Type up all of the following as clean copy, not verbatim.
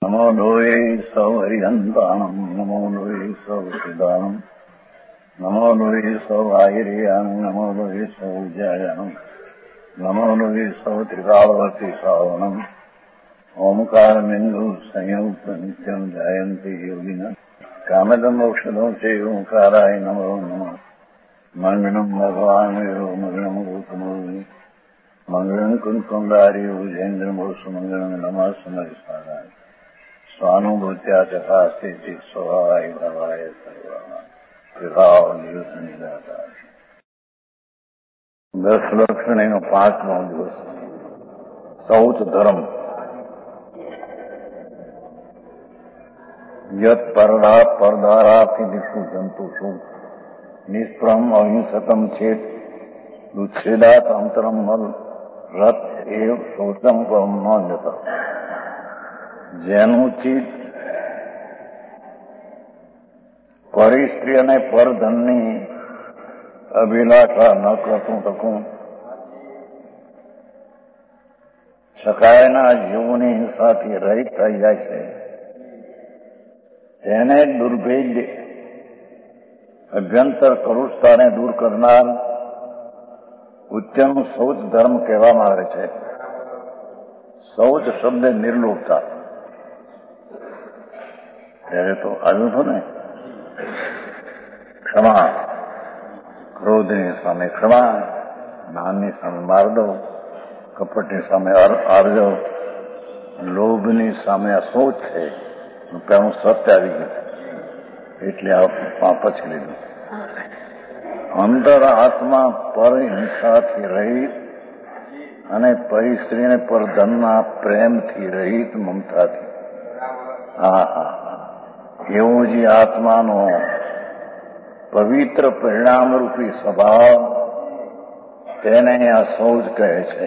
નમો લોહે સૌ હરિહંતાણમ નમો લોહે સૌ સિદાનમ નમો લોહે સૌ આયર્યાણમ નમો લોહે સૌ જયાણમ નમો લોહે સૌ ત્રિકાળવતી શ્રાવણમ ઓમકારમિંદુ સંયુક્ત નિત્યમ જાયંતિ યોગિના કામદમ ઔષધો છે ઓંકારાય નમો નમઃ મંગળમ ભગવાન વિરો મંગળમ ગૌતમોની મંગળમ કુંકુંડાર્યો જૈન્દ્રમો સુમંગળમ નમઃ સમરિસારાય સ્વાનુભૂત્યા ચકાસ્તે સ્વભાવાય ભાવાય સર્વા વિભાવ દિવસ નિરાકાર 10 લક્ષણીનો 5મો દિવસ શૌચ ધર્મ યત પરદારાથી દિશુ જંતુષુ નિષ્પ્રમ અહિંસકમ ચેત ઉચ્છેદાત અંતરમ મલ રત એવ શૌચમ પરમ ન જત. જેનું ચિત્ત પરિસ્ત્રી અને પરધનની અભિલાષા ન કરતું તકું શકાયના જીવોની હિંસાથી રહિત થઈ જાય છે તેને દુર્ભેદ્ય અભ્યંતર કરુષતાને દૂર કરનાર ઉચ્ચનું શૌચ ધર્મ કહેવામાં આવે છે. શૌચ શબ્દ નિર્લોભતા ત્યારે તો આવ્યું હતું ને, ક્ષમા, ક્રોધની સામે ક્ષમા, માનની સામે માર દો, કપટની સામે આરજો, લોભની સામે આ શૌચ છે. પેલું સત્ય આવી ગયું એટલે આ પછી લીધું. અંતર આત્મા પર હિંસાથી રહિત અને પરિસ્ત્રીને પર ધનના પ્રેમથી રહિત મમતાથી. એવો જે આત્માનો પવિત્ર પરિણામરૂપી સ્વભાવ તેને આ શૌચ કહે છે.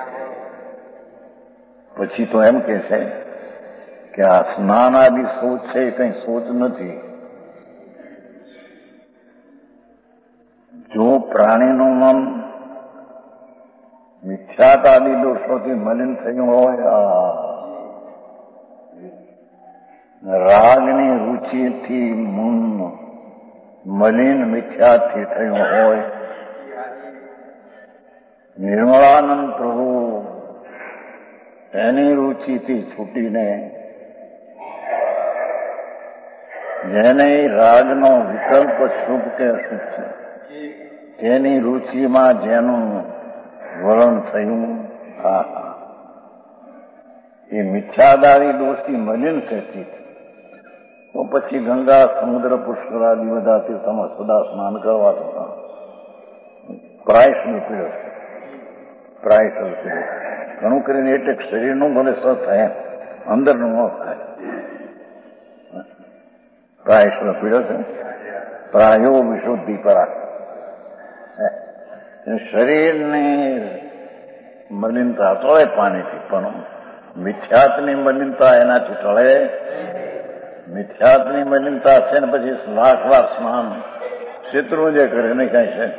પછી તો એમ કે છે કે આ સ્નાન આદિ શૌચ છે એ કઈ શૌચ નથી. જો પ્રાણીનું મન મિથ્યાત આદિ દોષોથી મલિન થયું હોય, રાગની રુચિથી મલિન મિથ્યાથી થયું હોય, નિર્મળાનંદ પ્રભુ એની રુચિથી છૂટીને જેને રાગનો વિકલ્પ શુભ કે અશુભ છે તેની રુચિમાં જેનું વલણ થયું, એ મિથ્યાદારી દોષથી મલિન છે ચિત્ત. તો પછી ગંગા, સમુદ્ર, પુષ્કર આદિ બધા તીર્થમાં સદા સ્નાન કરવા તો પ્રાયશ્ચિત પીડ્યો છે. પ્રાયશ્ચિત પીડ્યો ઘણું કરીને એટલે શરીરનું ભલે સ થાય અંદરનું ન થાય. પ્રાયશ્ચિત પીડ્યો છે. પ્રાયો વિશુદ્ધિ પરા. શરીરની મલિનતા ટળે પાણીથી, પણ મિથ્યાતની મલિનતા એનાથી ટળે. મિથ્યાતની મલિનતા છે ને પછી લાખ વાર સ્નાન શત્રુંજે કરે ને કઈ છે.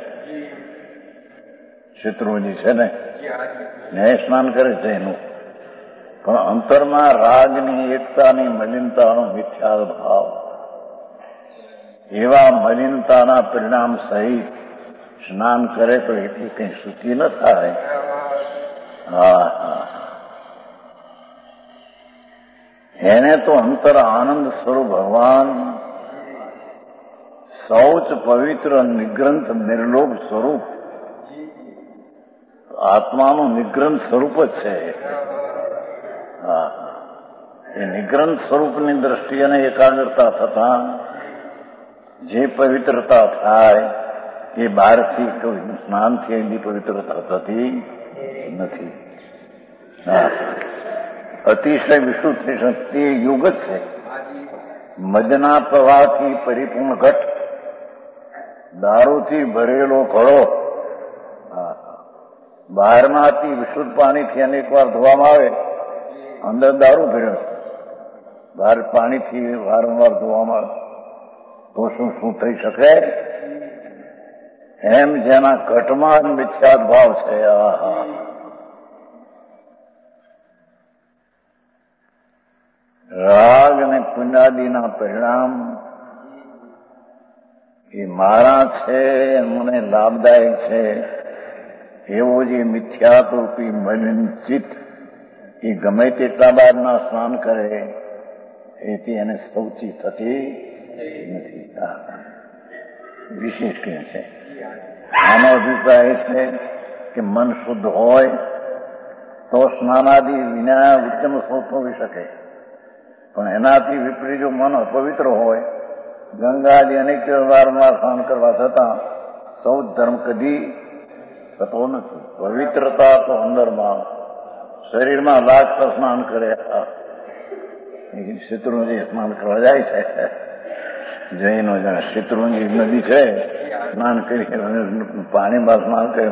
શત્રુંજી છે ને ન્યાય સ્નાન કરે છે એનું, પણ અંતરમાં રાગની એકતાની મલિનતાનો મિથ્યા ભાવ, એવા મલિનતાના પરિણામ સહિત સ્નાન કરે તો એટલી કઈ શુચિ ન થાય. એને તો અંતર આનંદ સ્વરૂપ ભગવાન શૌચ પવિત્ર નિગ્રંથ નિર્લોભ સ્વરૂપ આત્માનું નિગ્રંથ સ્વરૂપ જ છે. એ નિગ્રંથ સ્વરૂપની દ્રષ્ટિએ એકાગ્રતા થતા જે પવિત્રતા થાય એ બહારથી કોઈ સ્નાનથી એની પવિત્રતા થતી નથી. અતિશય વિશુદ્ધ શક્તિ યુગ જ છે. મદના પ્રવાહથી પરિપૂર્ણ ઘટ, દારૂથી ભરેલો ઘડો, બહારમાંથી વિશુદ્ધ પાણીથી અનેક વાર ધોવામાં આવે, અંદર દારૂ ભર્યો, બહાર પાણીથી વારંવાર ધોવામાં આવે તો શું થઈ શકે? એમ જેના ઘટમાં મિથ્યાત ભાવ છે, રાગ અને પુંજાદીના પરિણામ એ મારા છે, મને લાભદાયક છે એવો જે મિથ્યારૂપી મલિન ચિત્ત એ ગમે તેટલા બાદના સ્નાન કરે એથી એને શૌચી થતી નથી. વિશેષ કહે છે. આનો અભિપ્રાય છે કે મન શુદ્ધ હોય તો સ્નાનાદિ વિના ઉત્તમ શૌચ હોઈ શકે, પણ એનાથી વિપરીત જો મન અપવિત્ર હોય, ગંગાજી અનેક વારંવાર સ્નાન કરવા છતાં શૌચ ધર્મ કદી થતો નથી. પવિત્રતા તો અંદરમાં શરીરમાં લાગતા સ્નાન કરે. શત્રુંજી સ્નાન કરવા જાય છે, જૈનો જણ શત્રુંજી નદી છે, સ્નાન કરી પાણીમાં સ્નાન કરે.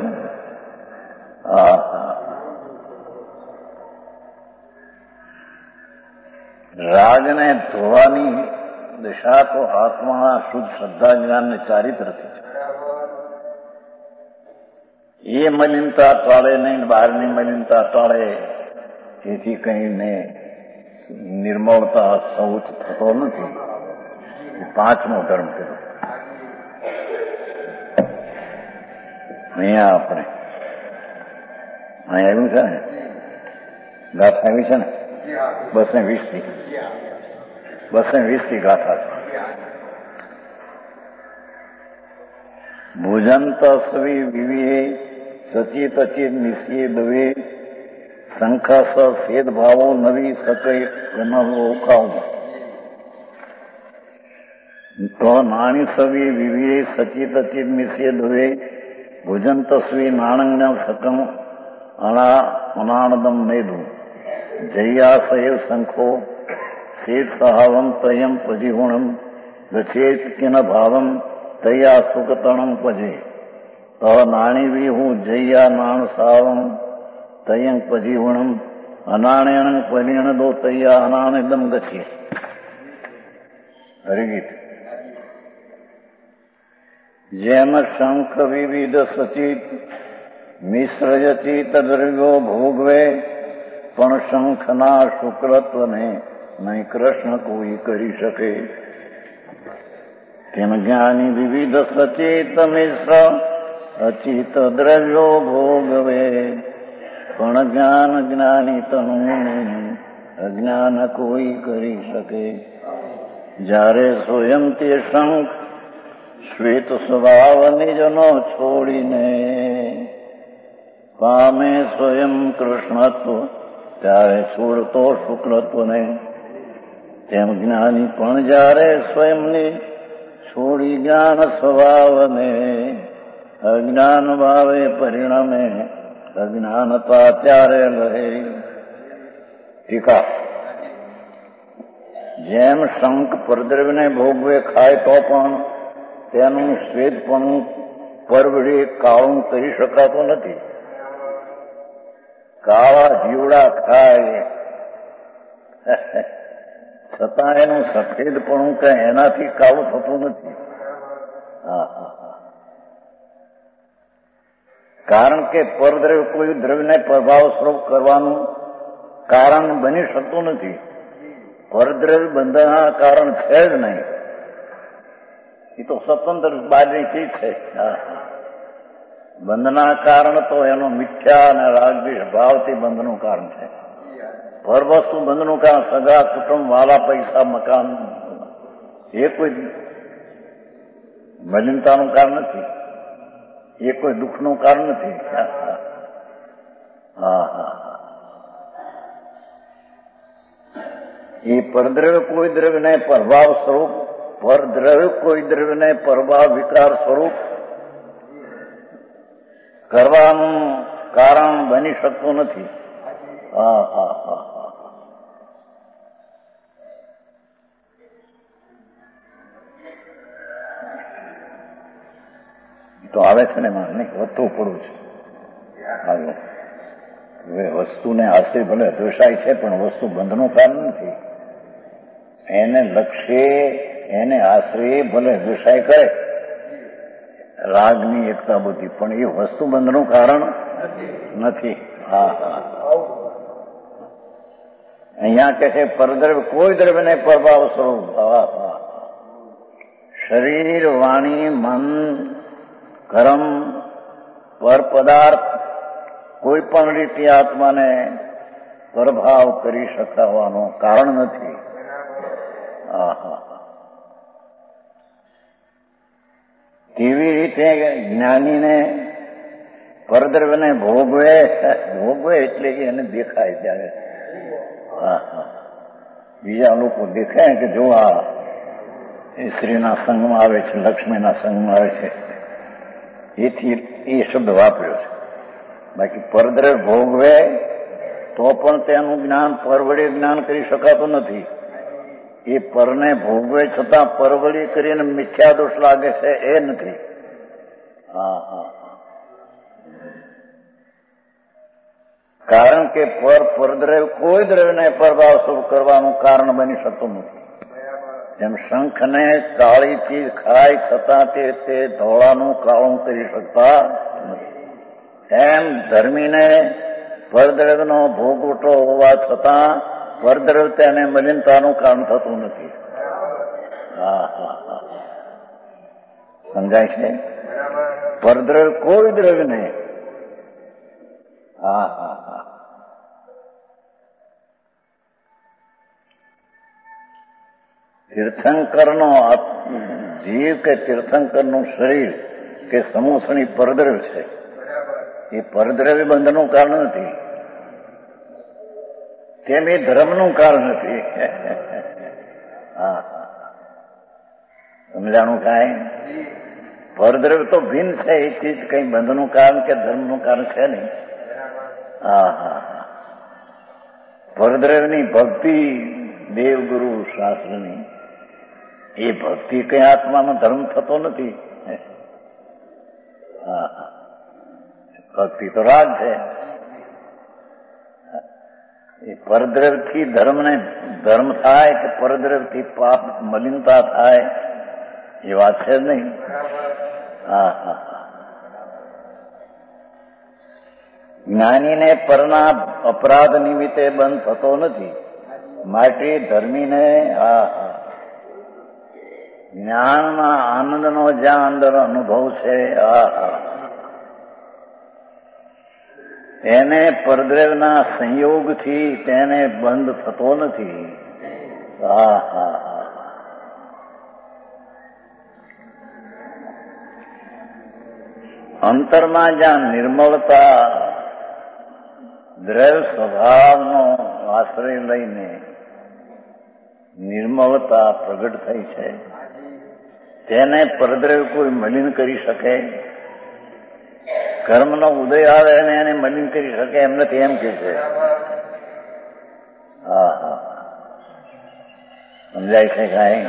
રાગને ધોવાની દિશા તો આત્માના શુદ્ધ શ્રદ્ધા જ્ઞાનને ચારિત્રથી છે. એ મલિનતા ટાળે નહીં, બહારની મલિનતા ટાળે, એથી કહીને નિર્મળતા શૌચ થતો નથી. પાંચમો ધર્મ કર્યો. અહીંયા આપણે અહીંયા આવ્યું છે ને, ગાથા આવી છે ને 220 ગાથા છે. ભુજંત સ્વી વિવે સચિત અચિત નિશ્ચય દવે શંખસ સેદ ભાવો નવી સકય ઓખાવું તો નાણી સવી વિવે સચિત અચિત નિશ્ચય દવે ભુજંત સ્વી નાણંગ સકમ અનાણદમ નેદું જયાસયવ શંખો શેત સહાવમ તયમ પજીગુણમ ગચેત કિન ભાવમ તયા સુકતણમ પજે ત નાણીવી હું જયા નાણ સાવમ તયં પજીગુણમ અનાણ્યણ પરિણ દો તયા અનાણદમ ગચે. હરિગીત. જેમ શંખ વિવિધ સચિત મિશ્રયચિત દ્રવ્યો ભોગવે પણ શંખના શુક્લત્વને નહીં કૃષ્ણ કોઈ કરી શકે. કેમ જ્ઞાની વિવિધ સચિત મિશ્ર અચિત દ્રવ્યો ભોગવે પણ જ્ઞાન જ્ઞાની તનું અજ્ઞાન કોઈ કરી શકે. જ્યારે સ્વયં તે શંખ શ્વેત સ્વભાવ નિજનો છોડીને પામે સ્વયં કૃષ્ણત્વ ત્યારે છોડતો શુક્લત્વને, તેમ જ્ઞાની પણ જ્યારે સ્વયંની છોડી જ્ઞાન સ્વભાવને અજ્ઞાન ભાવે પરિણમે અજ્ઞાનતા ત્યારે લહેરી. ટીકા. જેમ શંખ પરદ્રવ્યને ભોગવે ખાય તો પણ તેનું શ્વેતપણું પરવડી કાળું કરી શકાતું નથી. કાળા જીવડા ખાય છતાં એનું સફેદપણું કઈ એનાથી કાળું થતું નથી. કારણ કે પરદ્રવ્ય કોઈ દ્રવ્યને પ્રભાવ સ્વરૂપ કરવાનું કારણ બની શકતું નથી. પરદ્રવ્ય બંધનના કારણ છે જ નહીં. એ તો સ્વતંત્ર બહારની ચીજ છે. બંધના કારણ તો એનો મિથ્યા અને રાગદ્વેષ ભાવથી બંધનું કારણ છે. પર વસ્તુ બંધનું કારણ સગા કુટુંબ વાલા પૈસા મકાન એ કોઈ મલિનતાનું કારણ નથી. એ કોઈ દુઃખનું કારણ નથી. એ પરદ્રવ્ય કોઈ દ્રવ્યને પ્રભાવ સ્વરૂપ, પરદ્રવ્ય કોઈ દ્રવ્યને પ્રભાવ વિકાર સ્વરૂપ કરવાનું કારણ બની શકતું નથી. તો આવે છે ને મારે વધતું પડવું છે. હવે વસ્તુને આશ્રય ભલે દ્વેષાય છે, પણ વસ્તુ બંધનું કારણ નથી. એને લક્ષ્ય, એને આશ્રય ભલે દ્વેષાય કરે રાગની એકતા બુદ્ધિ, પણ એ વસ્તુ બંધનું કારણ નથી. અહીંયા કે છે પરદ્રવ્ય કોઈ દ્રવ્યને પ્રભાવ સ્વરૂપ શરીર, વાણી, મન, કર્મ, પર પદાર્થ કોઈ પણ રીતે આત્માને પ્રભાવ કરી શકાવાનું કારણ નથી. કેવી રીતે જ્ઞાનીને પરદ્રવ્યને ભોગવે એટલે એને દેખાય ત્યારે બીજા લોકો દેખાય કે જો આ સ્ત્રીના સંગમાં આવે છે, લક્ષ્મીના સંગમાં આવે છે, એથી એ શબ્દ વાપર્યો છે. બાકી પરદ્રવ્ય ભોગવે તો પણ તેનું જ્ઞાન પર વડે જ્ઞાન કરી શકાતું નથી. એ પરને ભોગવે છતાં પરવડી કરીને મિથ્યા દોષ લાગે છે એ નથી. કારણ કે પરદ્રવ્ય કોઈ દ્રવ્યને પ્રભાવ સ્વરૂપ કરવાનું કારણ બની શકતું નથી. જેમ શંખને કાળી ચીજ ખાય છતાં તે ધોળાનું કાળું કરી શકતા નથી, એમ ધર્મીને પરદ્રવ્યનો ભોગવટો હોવા છતાં પરદ્રવ્ય તેને મલિનતાનું કારણ થતું નથી. સમજાય છે? પરદ્રવ્ય કોઈ દ્રવ્ય નહીં. તીર્થંકરનો જીવ કે તીર્થંકરનું શરીર કે સમૂસણી પરદ્રવ્ય છે. એ પરદ્રવ્ય બંધનું કારણ નથી, તેમ એ ધર્મનું કારણ નથી. સમજાણું કાંઈ? પરદ્રવ્ય તો ભિન્ન છે. એ ચીજ કઈ બંધનું કારણ કે ધર્મનું કારણ છે નહીં. પરદ્રવ્યની ભક્તિ દેવગુરુ શાસ્ત્રની, એ ભક્તિ કઈ આત્માનો ધર્મ થતો નથી. ભક્તિ તો રાગ છે. એ પરદ્રવ્યથી ધર્મને ધર્મ થાય કે પરદ્રવ્યથી પાપ મલિનતા થાય એ વાત છે જ નહીં. જ્ઞાનીને પરના અપરાધ નિમિત્તે બંધ થતો નથી. માટે ધર્મીને જ્ઞાનમાં આનંદનો જ્યાં અંદર અનુભવ છે એને પરદ્રવ્યના સંયોગથી તેને બંધ થતો નથી. અંતરમાં જ્યાં નિર્મળતા દ્રવ્ય સ્વભાવનો આશ્રય લઈને નિર્મળતા પ્રગટ થઈ છે, તેને પરદ્રવ્ય કોઈ મલિન કરી શકે? કર્મનો ઉદય આવે અને એને મલિન કરી શકે એમ નથી, એમ કે છે. સમજાય છે કાંઈ?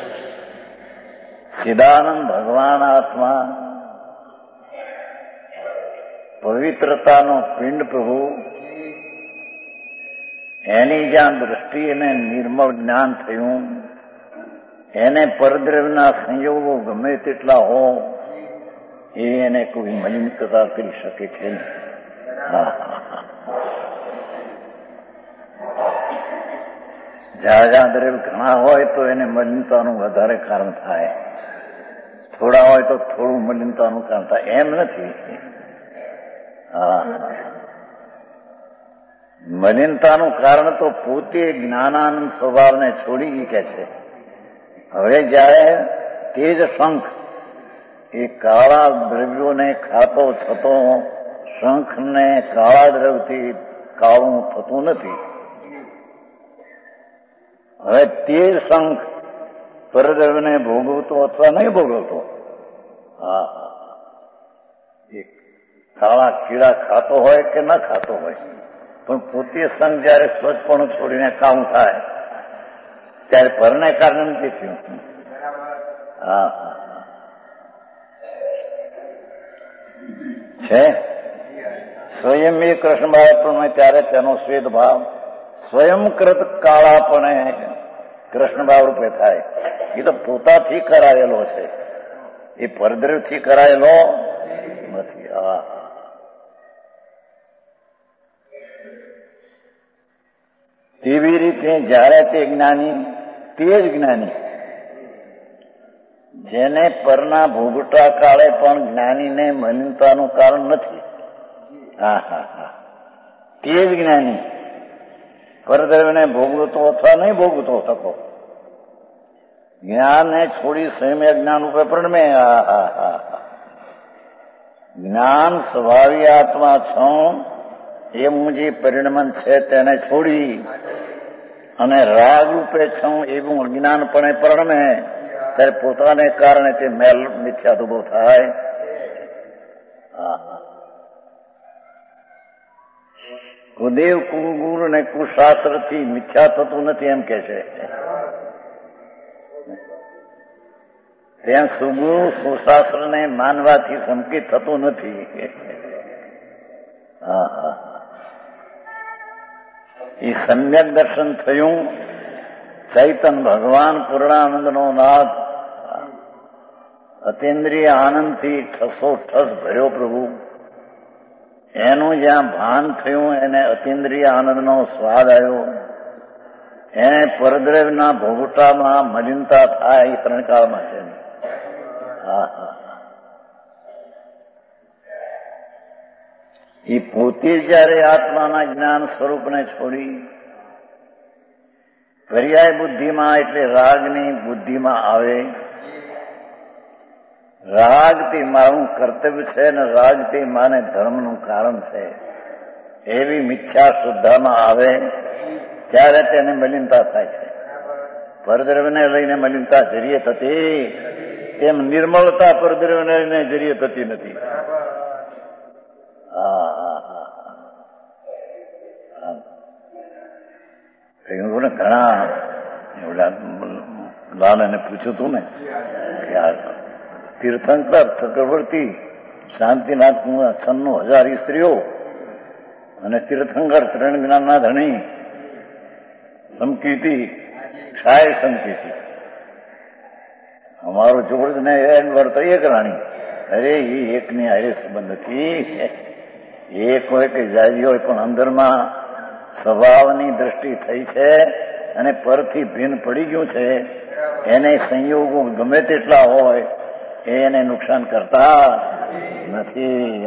સિદ્ધાનંદ ભગવાન આત્મા પવિત્રતાનો પિંડ પ્રભુ, એની જ્યાં દ્રષ્ટિ અને નિર્મળ જ્ઞાન થયું, એને પરદ્રવ્યના સંયોગો ગમે તેટલા હો એને કોઈ મલિનતા કરી શકે છે નહીં. જ્યાં દ્રવ્ય ઘણા હોય તો એને મલિનતાનું વધારે કારણ થાય, થોડા હોય તો થોડું મલિનતાનું કારણ થાય, એમ નથી. મલિનતાનું કારણ તો પોતે જ્ઞાનાનંદ સ્વભાવને છોડી કે છે. હવે જયારે તેજ શંખ એ કાળા દ્રવ્યોને ખાતો છતો શંખને કાળા દ્રવ્યથી કાળું થતું નથી. હવે તે શંખ પરદ્રવ્યને ભોગવતો અથવા નહીં ભોગવતો, કાળા કીડા ખાતો હોય કે ન ખાતો હોય, પણ પોતે સંઘ જયારે સ્વચ્છપણું છોડીને કામ થાય ત્યારે પરને કારણે નથી થયું. છે સ્વયં એ કૃષ્ણ બાળપણ ત્યારે તેનો શ્વેત ભાવ સ્વયંકૃત કાળાપણે કૃષ્ણ ભાવ રૂપે થાય. એ તો પોતાથી કરાયેલો છે, એ પરદ્રવ્યથી કરાયેલો નથી. તેવી રીતે જ્યારે તે જ્ઞાની, તે જ જ્ઞાની જેને પરના ભોગટા કાળે પણ જ્ઞાનીને મલિનતાનું કારણ નથી. હા હા હા, તે જ જ્ઞાની પરદ્રવ્યને ભોગવતો અથવા નહીં ભોગવતો થતો, જ્ઞાનને છોડી સ્વયં જ્ઞાન ઉપર પ્રણમે. જ્ઞાન સ્વભાવી આત્મા છું એવું જે પરિણમન છે તેને છોડી અને રાગ રૂપે છું એવું અજ્ઞાનપણે પ્રણમે ત્યારે પોતાને કારણે તે મેલ મિથ્યા ઉભો થાય. કુદેવ કુગુરુ અને કુશાસ્ત્રથી મિથ્યા થતું નથી એમ કે છે. તેમ સુગુરુ સુશાસ્ત્રને માનવાથી સંકિત થતું નથી. એ સમ્યક દર્શન થયું. ચૈતન ભગવાન પૂર્ણાનંદનો નાથ અતિન્દ્રિય આનંદથી ઠસો ભર્યો પ્રભુ. એનું જ્યાં ભાન થયું એને અતિન્દ્રિય આનંદનો સ્વાદ આવ્યો. એને પરદ્રવ્યના ભોગટામાં મલિનતા થાય એ ત્રણ કાળમાં છે. એ પોતે જયારે આત્માના જ્ઞાન સ્વરૂપને છોડી પર્યાય બુદ્ધિમાં એટલે રાગની બુદ્ધિમાં આવે. રાગ તે મારું કર્તવ્ય છે ને રાગ તે માને ધર્મનું કારણ છે એવી મિથ્યા શુદ્ધામાં આવે ત્યારે તેને મલિનતા થાય છે. પરદ્રવ્યને લઈને મલિનતા જરીએ થતી તેમ નિર્મળતા પરદ્રવ્યને લઈને જરીએ થતી નથી. કહ્યું ને ઘણા લાલાને પૂછ્યું હતું ને કે આ તીર્થંકર ચક્રવર્તી શાંતિનાથ છન્નો 1000 સ્ત્રીઓ અને તીર્થંકર ત્રણ જ્ઞાનના ધણી સમકીર્તિ ક્ષાય સમકીર્તિ અમારો ચોપડ ને વર્ત એક રાણી. અરે એ એકની હારે સંબંધ નથી. એક હોય કે જાજી હોય પણ અંદરમાં સ્વભાવની દ્રષ્ટિ થઈ છે અને પરથી ભિન્ન પડી ગયું છે. એને સંયોગો ગમે તેટલા હોય એને નુકસાન કરતા નથી.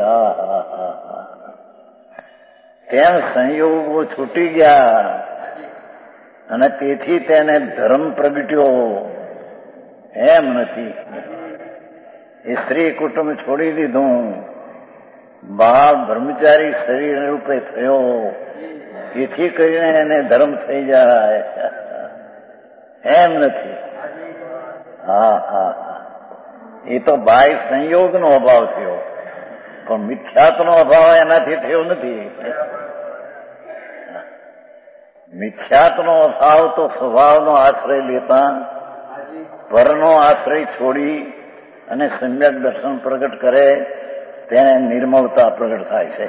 તેમ સંયોગો છૂટી ગયા અને તેથી તેને ધર્મ પ્રગટ્યો એમ નથી. એ સ્ત્રી કુટુંબ છોડી દીધું, બાળ બ્રહ્મચારી શરીર રૂપે થયો એથી કરીને એને ધર્મ થઈ જાય એમ નથી. એ તો બાહ્ય સંયોગનો અભાવ થયો પણ મિથ્યાત્વનો અભાવ એનાથી થયો નથી. મિથ્યાત્વનો અભાવ તો સ્વભાવનો આશ્રય લેતા પરનો આશ્રય છોડી અને સમ્યક દર્શન પ્રગટ કરે તેને નિર્મળતા પ્રગટ થાય છે.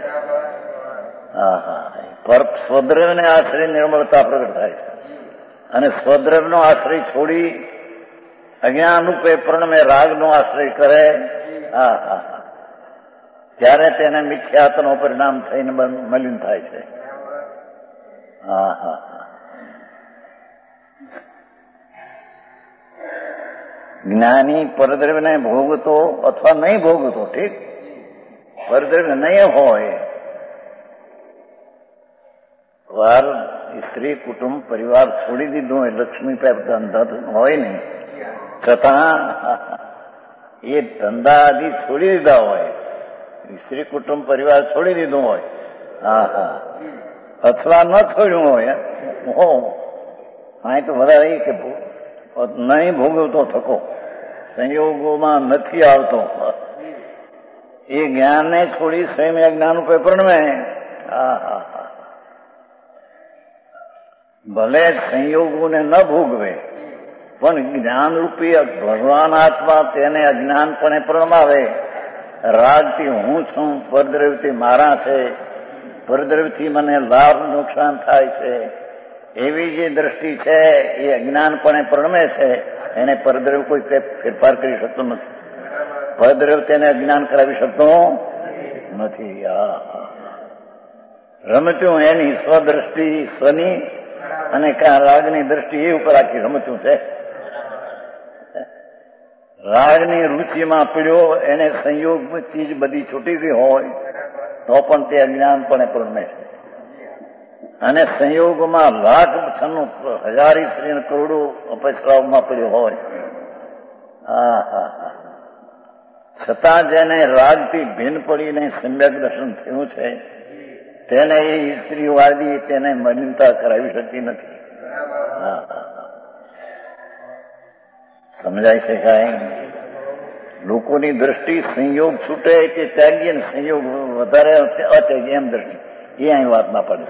પર સ્વદ્રવ્યને આશ્રય નિર્મળતા પ્રગટ થાય છે અને સ્વદ્રવ્યનો આશ્રય છોડી અજ્ઞાન રૂપે પ્રણમે રાગનો આશ્રય કરે ત્યારે તેને મિથ્યાત્વનો પરિણામ થઈને મલિન થાય છે. જ્ઞાની પરદ્રવ્યને ભોગતો અથવા નહીં ભોગતો, ઠીક, પરદ્રવ્ય નહીં હોય વાર સ્ત્રી કુટુંબ પરિવાર છોડી દીધું હોય, લક્ષ્મી પાસે ધંધા હોય નહીં છતાં એ ધંધા આદિ છોડી દીધા હોય, સ્ત્રી કુટુંબ પરિવાર છોડી દીધું હોય, અથવા ન છોડ્યું હોય, અહીં તો વધારે કે નહીં ભોગવતો થકો સંયોગોમાં નથી આવતો એ જ્ઞાનને છોડી સ્વયં જ્ઞાન ઉપર પ્રણમે. ભલે સંયોગોને ન ભોગવે પણ જ્ઞાનરૂપી ભગવાન આત્મા તેને અજ્ઞાનપણે પ્રણમાવે. રાગથી હું છું, પરદ્રવ્યથી મારા છે, પરદ્રવ્યથી મને લાભ નુકસાન થાય છે એવી જે દ્રષ્ટિ છે એ અજ્ઞાનપણે પ્રણમે છે. એને પરદ્રવ્ય કોઈ ફેરફાર કરી શકતો નથી. પરદ્રવ્ય તેને અજ્ઞાન કરાવી શકતો નથી. રમતું એની સ્વદ્રષ્ટિ સ્વની અને ક્યાં રાગની દ્રષ્ટિ એ ઉપર આખી રમતું છે. રાગની રુચિમાં પીડ્યો એને સંયોગ ચીજ બધી છૂટી ગઈ હોય તો પણ તે અજ્ઞાનપણે પ્રણમે છે. અને સંયોગમાં લાખ છન્નું હજારી શ્રી કરોડો અપસ્રાવમાં પડ્યો હોય, છતાં જેને રાગથી ભિન્ન પડીને સમ્યક દર્શન થયું છે તેને એ સ્ત્રીવાદી તેને મલિનતા કરાવી શકતી નથી. સમજાય છે કાંઈ? લોકોની દ્રષ્ટિ સંયોગ છૂટે કે ત્યાગી ને સંયોગ વધારે અત્યાગી એમ દ્રષ્ટિ એ અહીં વાત ના પડે.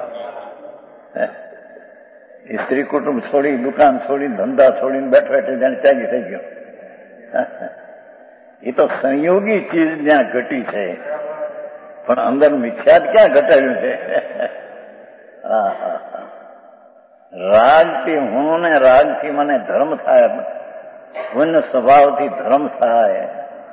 સ્ત્રી કુટુંબ છોડી, દુકાન છોડી, ધંધા છોડીને બેઠો એટલે જાણે ત્યાગી થઈ ગયો. એ તો સંયોગી ચીજ ત્યાં ઘટી છે, પણ અંદર મિથ્યાત ક્યાં ઘટાડ્યું છે? રાગથી હું ને રાગથી મને ધર્મ થાય, પુણ્ય સ્વભાવથી ધર્મ થાય.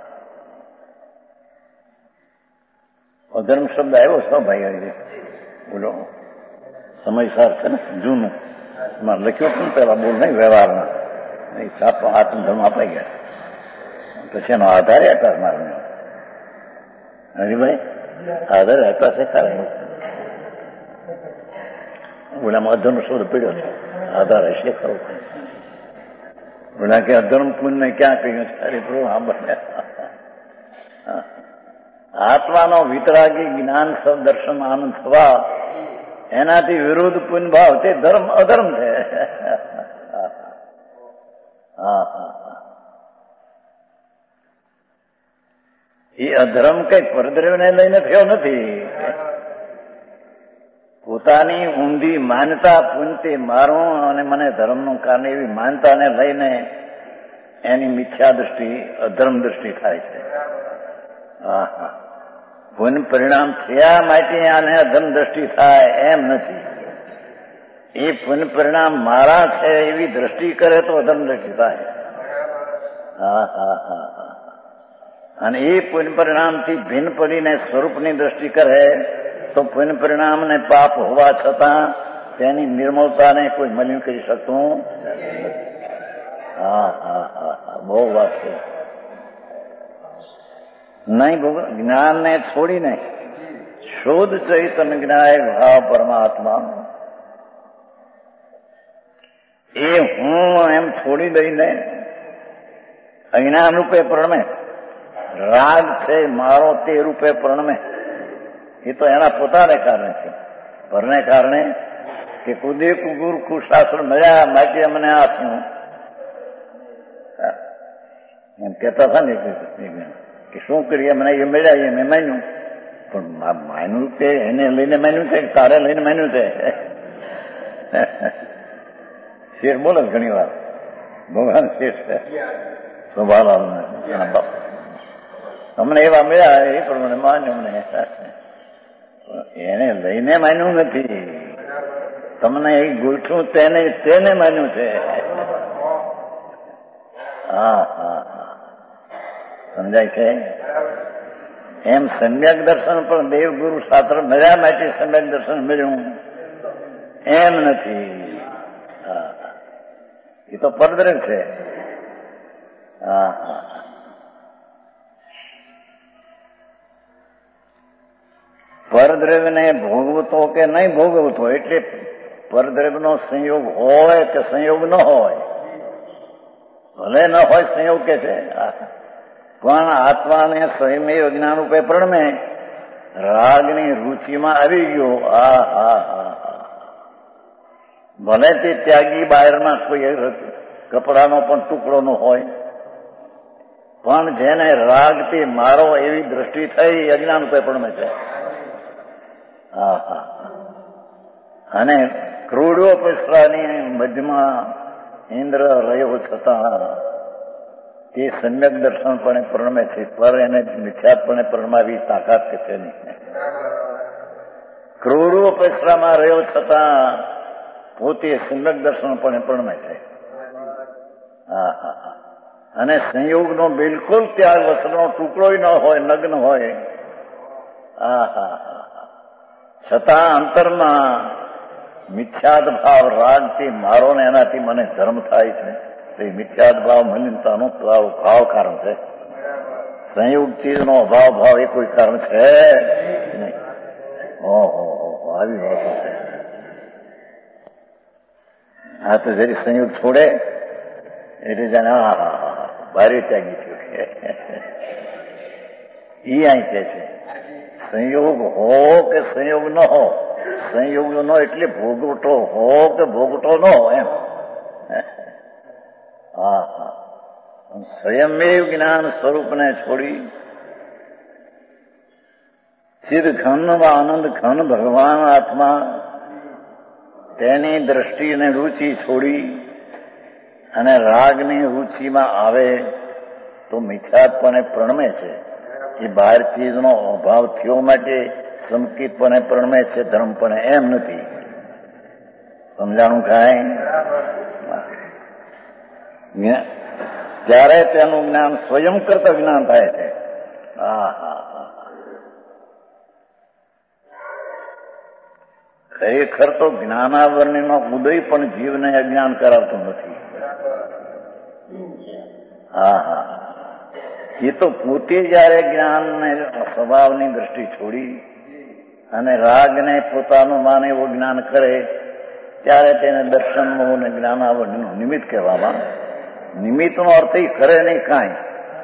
અધર્મ શબ્દ આવ્યો છે ભાઈ, બોલો સમયસર છે ને, જૂનું એમાં લખ્યું પણ પેલા બોલ નહીં વ્યવહારમાં છાપ આત્મધર્મ અપાઈ ગયા. પછી એનો આધાર આપ્યા મારે હરિભાઈ, આધાર આપ્યા છે ખરા. બોલામાં અધર્મ શબ્દ પીડ્યો છે, આધાર હશે ખરો. બોલા કે અધર્મ પુણ્ય ક્યાં કહ્યું છે? અરે પ્રભુ સાંભળે, આત્માનો વિતરાગી જ્ઞાન સબ દર્શન આનંદ સ્વભાવ એનાથી વિરુદ્ધ પુણ્ય ભાવ તે ધર્મ અધર્મ છે. એ અધર્મ કઈ પરદ્રવ્યને લઈને થયો નથી. પોતાની ઊંધી માનતા પુણ્યથી મારું અને મને ધર્મનું કારણ એવી માનતાને લઈને એની મિથ્યા દૃષ્ટિ અધર્મ દૃષ્ટિ થાય છે. પુણ્ય પરિણામ થયા માટે આને અધર્મ દ્રષ્ટિ થાય એમ નથી. એ પુણ્ય પરિણામ મારા છે એવી દ્રષ્ટિ કરે તો અધર્મ દ્રષ્ટિ થાય. અને એ પુણ્ય પરિણામથી ભિન્ન પડીને સ્વરૂપની દ્રષ્ટિ કરે તો પુણ્ય પરિણામને પાપ હોવા છતાં તેની નિર્મળતાને કોઈ મલિન કરી શકતું નથી. બહુ વાત છે. નહીં જ્ઞાનને છોડીને શોધ ચૈતન્ય જ્ઞાય ભાવ પરમાત્મા, એ હું એમ છોડી દઈને અજ્ઞાન રૂપે પ્રણમે, રાગ છે મારો તે રૂપે પ્રણમે. એ તો એના પોતાને કારણે છે. પરને કારણે કે કુદે કુગુર કુશાસ્ત્ર મળ્યા માટે અમને આ થયું એમ કહેતા હતા ને કે શું કરીએ, મને એ મળ્યા મેં માન્યું. પણ માન્યું તે એને લઈને માન્યું છે કે તારે લઈને માન્યું છે? શેઠ બોલે છે ઘણી વાર, ભગવાન શેઠ છે સ્વભાવ અમને એવા મળ્યા એ પ્રમાણે માન્યું. મને એને લઈને માન્યું નથી, તમને એ ગોઠવું તેને માન્યું છે. સમજાય છે? એમ સમ્યક દર્શન પણ દેવગુરુ શાસ્ત્ર મળ્યા માટે સમ્યક દર્શન મળ્યું એમ નથી. એ તો પરદ્રવ્ય છે. પરદ્રવ્યને ભોગવતો કે નહીં ભોગવતો એટલે પરદ્રવ્યનો સંયોગ હોય કે સંયોગ ન હોય, ભલે ન હોય સંયોગ કે છે, પણ આત્માને સ્વયમેવ જ્ઞાન રૂપે પ્રણમે રાગની રુચિમાં આવી ગયો. ભલે તે ત્યાગી બહારમાં કોઈ કપડાનો પણ ટુકડો ન હોય, પણ જેને રાગથી મારો એવી દ્રષ્ટિ થઈ અજ્ઞાન રૂપે પ્રણમે છે. અને ક્રોડો પસરાની મધ્યમાં ઇન્દ્ર રહ્યો છતાં તે સમ્યક દર્શનપણે પ્રણમે છે, પર એને મિથ્યાત્પણે પ્રણમાવી તાકાત કે છે નહીં. ક્રોડો પસરામાં રહ્યો છતાં પોતે સમ્યક દર્શનપણે પ્રણમે છે. અને સંયોગનો બિલકુલ ત્યાગ, વસ્ત્રનો ટુકડો ન હોય, નગ્ન હોય, છતાં અંતરમાં મિથ્યાદ ભાવ રાગથી મારો ને એનાથી મને ધર્મ થાય છે, તો એ મિથ્યાદ ભાવ મલિનતાનું ભાવ કારણ છે. સંયુગ ચીજનો ભાવ એ કોઈ કારણ છે નહીં. ઓહો, આવી વાતો છે. આ તો જરી સંયુગ છોડે એટલે જાણે ભારે ત્યાગી થયું. ઈ અહીં કે છે સંયોગ હો કે સંયોગ ન હો, સંયોગ નો એટલે ભોગવટો હો કે ભોગવટો ન હો એમ. સ્વયંમેવ જ્ઞાન સ્વરૂપને છોડી ચિદ ઘન આનંદ ઘન ભગવાન આત્મા તેની દ્રષ્ટિને રુચિ છોડી અને રાગની રુચિમાં આવે તો મિથ્યાત્પણે પ્રણમે છે. એ બહાર ચીજનો અભાવ થયો માટે સંકિતપણે પ્રણમે છે, ધર્મપણે એમ નથી. સમજાણું કાંઈ? ત્યારે તેનું જ્ઞાન સ્વયં કરતા જ્ઞાન થાય છે. ખરેખર તો જ્ઞાનાવરણીનો ઉદય પણ જીવને અજ્ઞાન કરાવતો નથી. એ તો પોતે જયારે જ્ઞાનને સ્વભાવની દ્રષ્ટિ છોડી અને રાગને પોતાનું માને એવું જ્ઞાન કરે ત્યારે તેને દર્શન મોહને જ્ઞાનાવરણીનું નિમિત્ત કહેવામાં. નિમિત્તનો અર્થ એ કરે નહીં કાંઈ.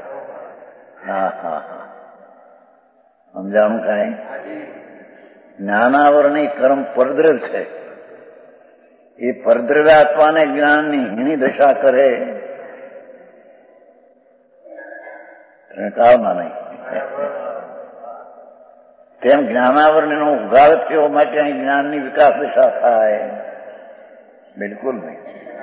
સમજાણું કાંઈ? જ્ઞાનાવરણી કર્મ પરદ્રવ છે. એ પરદ્રવ્યાત્માને જ્ઞાનની હીણી દશા કરે કાળમાં નહીં. તેમ જ્ઞાનાવરણીનો ઉઘાડ થયો માટે અહીં જ્ઞાનની વિકાસ દિશા થાય? બિલકુલ નહીં.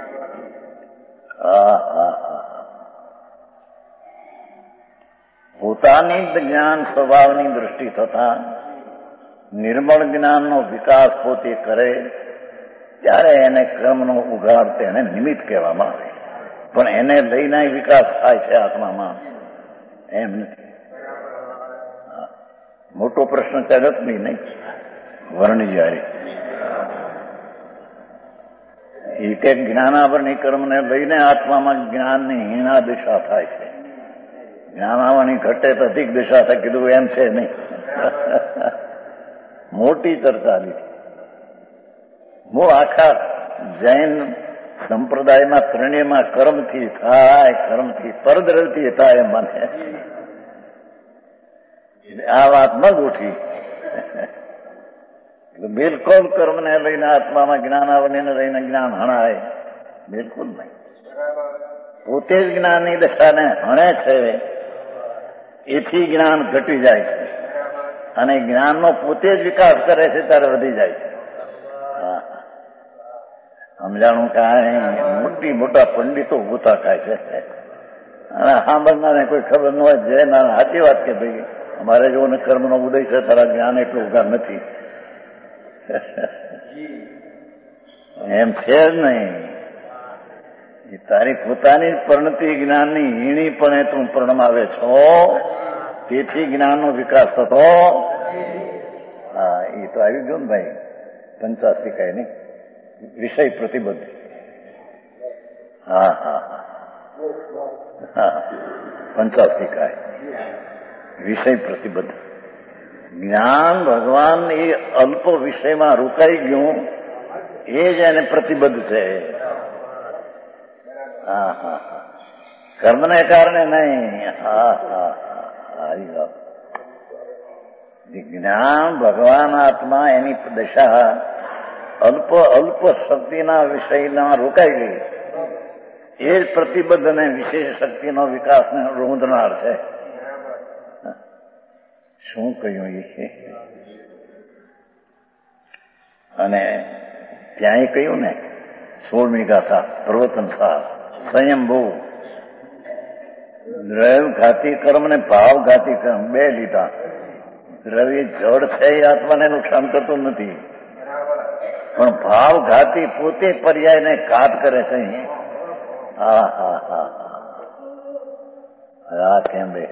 પોતાની જ જ્ઞાન સ્વભાવની દૃષ્ટિ થતા નિર્મળ જ્ઞાનનો વિકાસ પોતે કરે ત્યારે એને કર્મનો ઉઘાડ તેને નિમિત્ત કહેવામાં આવે. પણ એને લઈને વિકાસ થાય છે આત્મામાં એમ નથી. મોટો પ્રશ્ન ચાલત નહીં વર્ણિજારી. એક એક જ્ઞાનાવરણી કર્મને લઈને આત્મામાં જ્ઞાનની હીણા દિશા થાય છે. જ્ઞાનાવરણી ઘટે તો અધિક દિશા થાય, કીધું એમ છે નહીં. મોટી ચર્ચા લીધી. હું આખા જૈન સંપ્રદાયમાં ત્રણેયમાં કર્મથી થાય, કર્મથી પરદ્રવથી થાય એમ મને આ વાત ન ગોઠવી. બિલકુલ કર્મને લઈને આત્મામાં જ્ઞાનાવરણીને લઈને જ્ઞાન હણાય બિલકુલ નહીં. પોતે જ જ્ઞાનની દશાને હણે છે એથી જ્ઞાન ઘટી જાય છે અને જ્ઞાનનો પોતે જ વિકાસ કરે છે ત્યારે વધી જાય છે. સમજાણું કાંઈ? મોટા પંડિતો ઉભા થાય છે અને સાંભળનારને કોઈ ખબર ન હોય જે ના સાચી વાત કે ભાઈ અમારે જો કર્મનો ઉદય છે તારા જ્ઞાન એટલું ઉગાર નથી એમ છે જ નહીં. એ તારી પોતાની પરિણતિ જ્ઞાનની હીણીપણે તું પરણમાવે છો તેથી જ્ઞાનનો વિકાસ થતો. એ તો આવી ગયો ને ભાઈ 85 કાંઈ નહીં વિષય પ્રતિબદ્ધ. 85 કાંઈ વિષય પ્રતિબદ્ધ. જ્ઞાન ભગવાન એ અલ્પ વિષયમાં રોકાઈ ગયું એ જ એને પ્રતિબદ્ધ છે. કર્મને કારણે નહીં. જ્ઞાન ભગવાન આત્મા એની દશા અલ્પ શક્તિના વિષયમાં રોકાઈ ગઈ એ જ પ્રતિબદ્ધ અને વિશેષ શક્તિનો વિકાસને રોંધનાર છે. શું કહ્યું એ? અને ત્યાં કહ્યું ને 16મી ગાથા પ્રવચન સાર સંયમભૂ દ્રવ્ય ઘાતી કર્મ ને ભાવ ઘાતી કર્મ બે લીધા. દ્રવ્ય જડ છે એ આત્માને નુકસાન કરતું નથી પણ ભાવ ઘાતી પોતે પર્યાયને ઘાત કરે છે. કેમ બે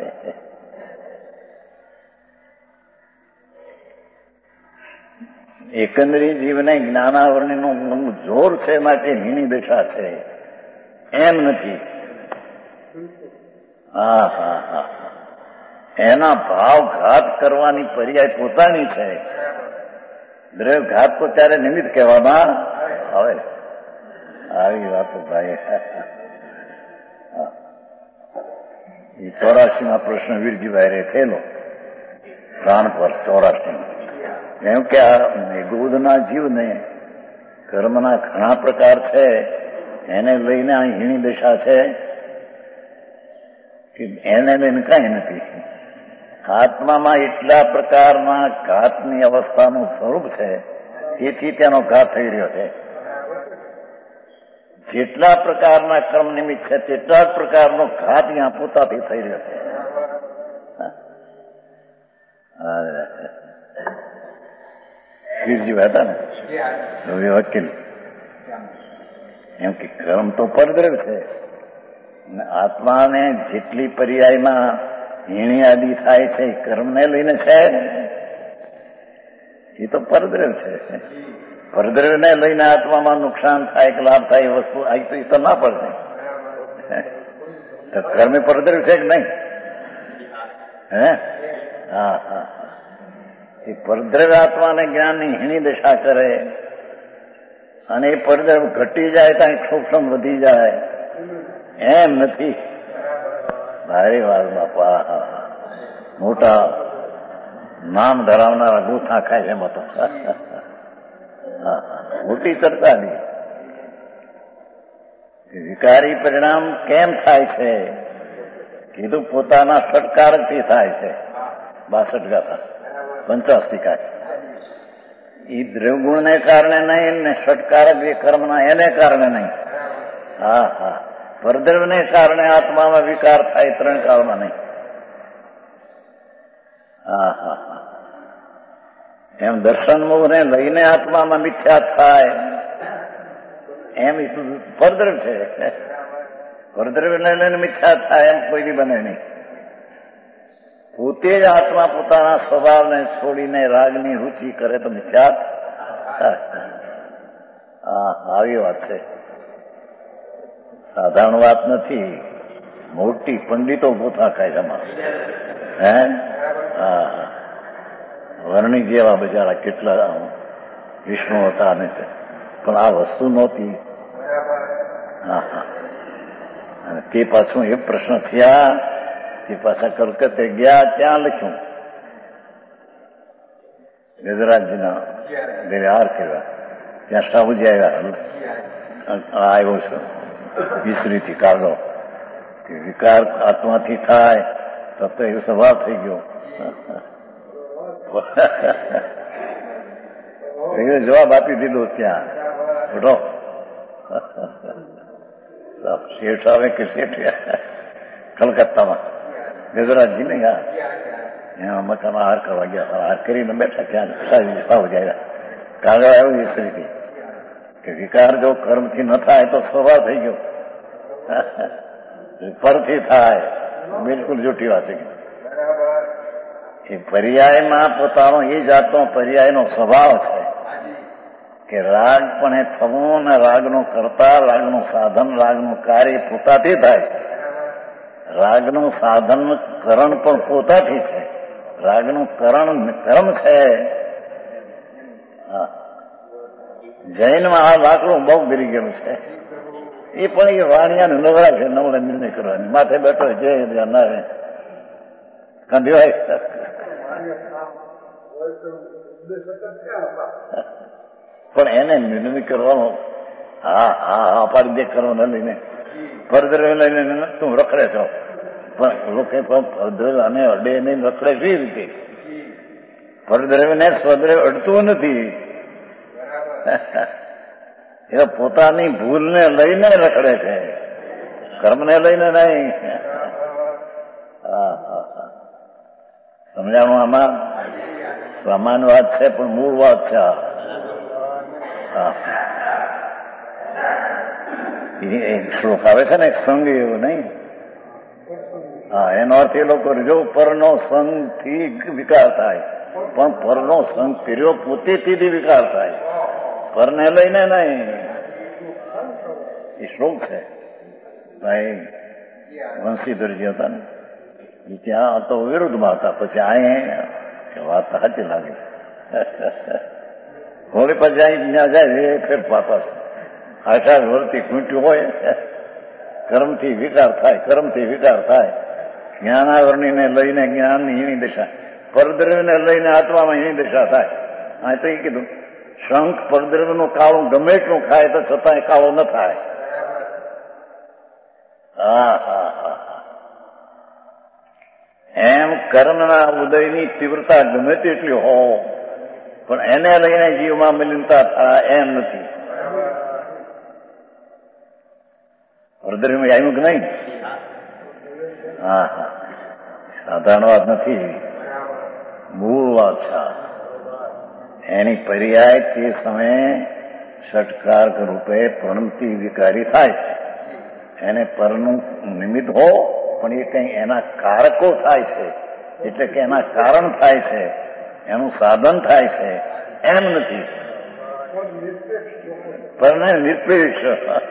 એકંદરી જીવને જ્ઞાનાવરણીનું જોર છે માટે હીણી દશા છે એમ નથી. હા હા હા, એના ભાવ ઘાત કરવાની પર્યાય પોતાની છે. દ્રવ્ય ઘાત તો ત્યારે નિમિત્ત કહેવામાં આવે. આવી વાતો ભાઈ. એ 84માં પ્રશ્ન વીરજીભાઈ થયેલો પ્રાણ પર 84. એમ કે આ મેઘોદના જીવને કર્મના ઘણા પ્રકાર છે, એને લઈને આ હીણી દશા છે કે એને લઈને કઈ નથી. આત્મામાં એટલા પ્રકારના ઘાતની અવસ્થાનું સ્વરૂપ છે, તેથી તેનો ઘાત થઈ રહ્યો છે. જેટલા પ્રકારના કર્મ નિમિત્ત છે તેટલા જ પ્રકારનો ઘાત અહીંયા પોતાથી થઈ રહ્યો છે. વીરજીભાઈ હતા ને વકીલ, એમ કે કર્મ તો પરદ્રવ્ય છે, આત્માને જેટલી પર્યાયમાં હીણી આદિ થાય છે એ કર્મને લઈને છે. એ તો પરદ્રવ્ય છે. પરદ્રવ્યને લઈને આત્મામાં નુકસાન થાય કે લાભ થાય એ વસ્તુ આવી તો ના પડશે. તો કર્મ પરદ્રવ્ય છે કે નહીં? હે? હા હા, એ પરદ્રવ્ય આત્માને જ્ઞાનની હીણી દશા કરે અને એ પરદ્રવ્ય ઘટી જાય ત્યાં સૂક્ષ્મ વધી જાય એમ નથી. ભારે વાત બાપા, મોટા નામ ધરાવનારા ગૂંથા ખાય છે એમાં તો. મોટી ચર્ચા ની. વિકારી પરિણામ કેમ થાય છે? કીધું પોતાના ષટકારકથી થાય છે. 62 ગાથા 85 કાય. એ દ્રવગુણને કારણે નહીં ને ષટકારક એ કર્મના એને કારણે નહીં. હા હા, પરદ્રવ્યને કારણે આત્મામાં વિકાર થાય 3 કાળમાં નહીં. હા હા હા, એમ દર્શન મોહને લઈને આત્મામાં મિથ્યા થાય એમ પરદ્રવ્ય છે. પરદ્રવ્યને લઈને મિથ્યા થાય એમ કોઈ બી બને નહીં. પોતે જ આત્મા પોતાના સ્વભાવને છોડીને રાગની રુચિ કરે તો મિથ્યા થાય. હા, આવી વાત છે. સાધારણ વાત નથી. મોટી પંડિતો ગોથા ખાય છે. હે? હા, વર્ણી જેવા બજારા કેટલા વિષ્ણુ હતા ને, પણ આ વસ્તુ નહોતી. હા હા, અને તે પાછું એ પ્રશ્ન થયા, તે પાછા કલકત્તે ગયા, ત્યાં લખ્યું ગજરાજજીના વ્યવહાર કર્યા. ત્યાં સાહુજી આવ્યો છું વિસરીથી કાઢો કે વિકાર આત્માથી થાય તો એ સ્વભાવ થઈ ગયો. જવાબ આપી દીધો ત્યાં. ઉઠો શેઠ આવે કે શેઠ કલકત્તામાં ગજરાજજી ને એમાં મકાનમાં હાર કરવા ગયા. હાર કરીને બેઠા ત્યાં સાવ જાય. કાગળ આવ્યો વિસરીથી કે વિકાર જો કર્મથી ન થાય તો સ્વભાવ થઈ ગયો, પરથી થાય. બિલકુલ જૂઠી વાત છે. એ પર્યાયમાં પોતાનો એ જાતનો પર્યાયનો સ્વભાવ છે કે રાગ પણ એ થવું ને રાગનું કરતા, રાગનું સાધન, રાગનું કાર્ય પોતાથી થાય છે. રાગનું સાધન કરણ પણ પોતાથી છે. રાગનું કરણ કર્મ છે. જૈનમાં આ લાકડું બહુ ગીરી ગયેલું છે. એ પણ એ વાણિયાને નવરા છે, નવરા નિર્ણય કરવાની. માથે બેઠો છે ના કંધ્યોય પણ એને નિર્ણય કરવાનો. હા હા હા, પાડી દે કરવાને લઈને પરદ્રવ્ય લઈને તું રખડે છો, પણ લોકો પરદ્રવ્ય અને અડે નહીં રખડે કઈ રીતે? પરદ્રવ્યને સ્વદ્રવ્ય અડતું નથી. એ પોતાની ભૂલને લઈને રખડે છે, કર્મને લઈને નહીં. હા હા હા, સમજાણું? આમાં સામાન્ય વાત છે પણ મૂળ વાત છે. એક શ્લોક આવે છે ને, એક સંગ એવો નહીં. હા, એનો અર્થ એ લોકો જો પરનો સંગથી વિકાર થાય પણ પરનો સંગ કર્યો પોતેથી વિકાર થાય, પરને લઈને નહીં. એ શ્લોક છે. ભાઈ વંશીધરજી હતા ને, એ ત્યાં તો વિરુદ્ધમાં હતા. પછી આ વાત સાચી લાગે છે. હોળી પછી ત્યાં જાય એ ફેર પાપા છે. 18 વર્ષથી ખૂંટ્યું હોય, કર્મથી વિકાર થાય, કર્મથી વિકાર થાય. જ્ઞાનાવરણીને લઈને જ્ઞાનની એની દશા, પરદ્રવ્યને લઈને આત્મામાં એની દશા થાય. આ તો એ કીધું શંખ પરદ્રવ્યનું કાળું ગમે એટલું ખાય તો છતાંય કાળો ન થાય. એમ કર્મના ઉદયની તીવ્રતા ગમે તેટલી હો, પણ એને લઈને જીવમાં મલિનતા થાય એમ નથી. પરદ્રવ્યમાં આવ્યું કે નહીં? હા, સાધારણ વાત નથી, મૂળ વાત છે. એની પર્યાય તે સમયે ષટકારક રૂપે પ્રણતિ વિકારી થાય છે. એને પરનું નિમિત્ત હો, પણ એ કંઈ એના કારકો થાય છે, એટલે કે એના કારણ થાય છે, એનું સાધન થાય છે એમ નથી. પરને નિરપેક્ષ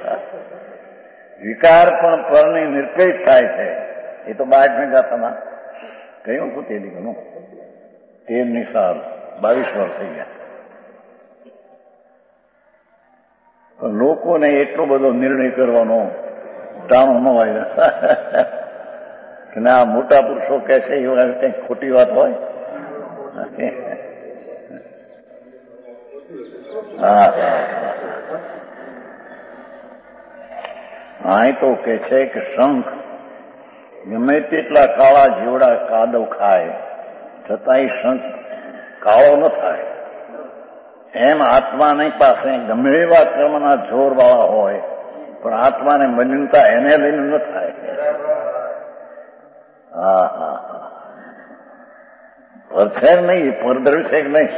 વિકાર પણ પરને નિરપેક્ષ થાય છે. એ તો 12મી ગાથામાં કહ્યું હતું. તે દીકનું 13 સાલ 22 વર્ષ થઈ ગયા. પણ લોકોને એટલો બધો નિર્ણય કરવાનો ટાણો ન હોય કે ના મોટા પુરુષો કે છે એ કંઈક ખોટી વાત હોય. અહીં તો કે છે કે શંખ ગમે તેટલા કાળા જીવડા કાદવ ખાય છતાંય શંખ કાળો ન થાય. એમ આત્માની પાસે ગમે એવા કર્મના જોર વાળા હોય, પણ આત્માને મલિનતા એને લઈને ન થાય. પર છે નહીં, પરદ્રવ્ય છે કે નહીં?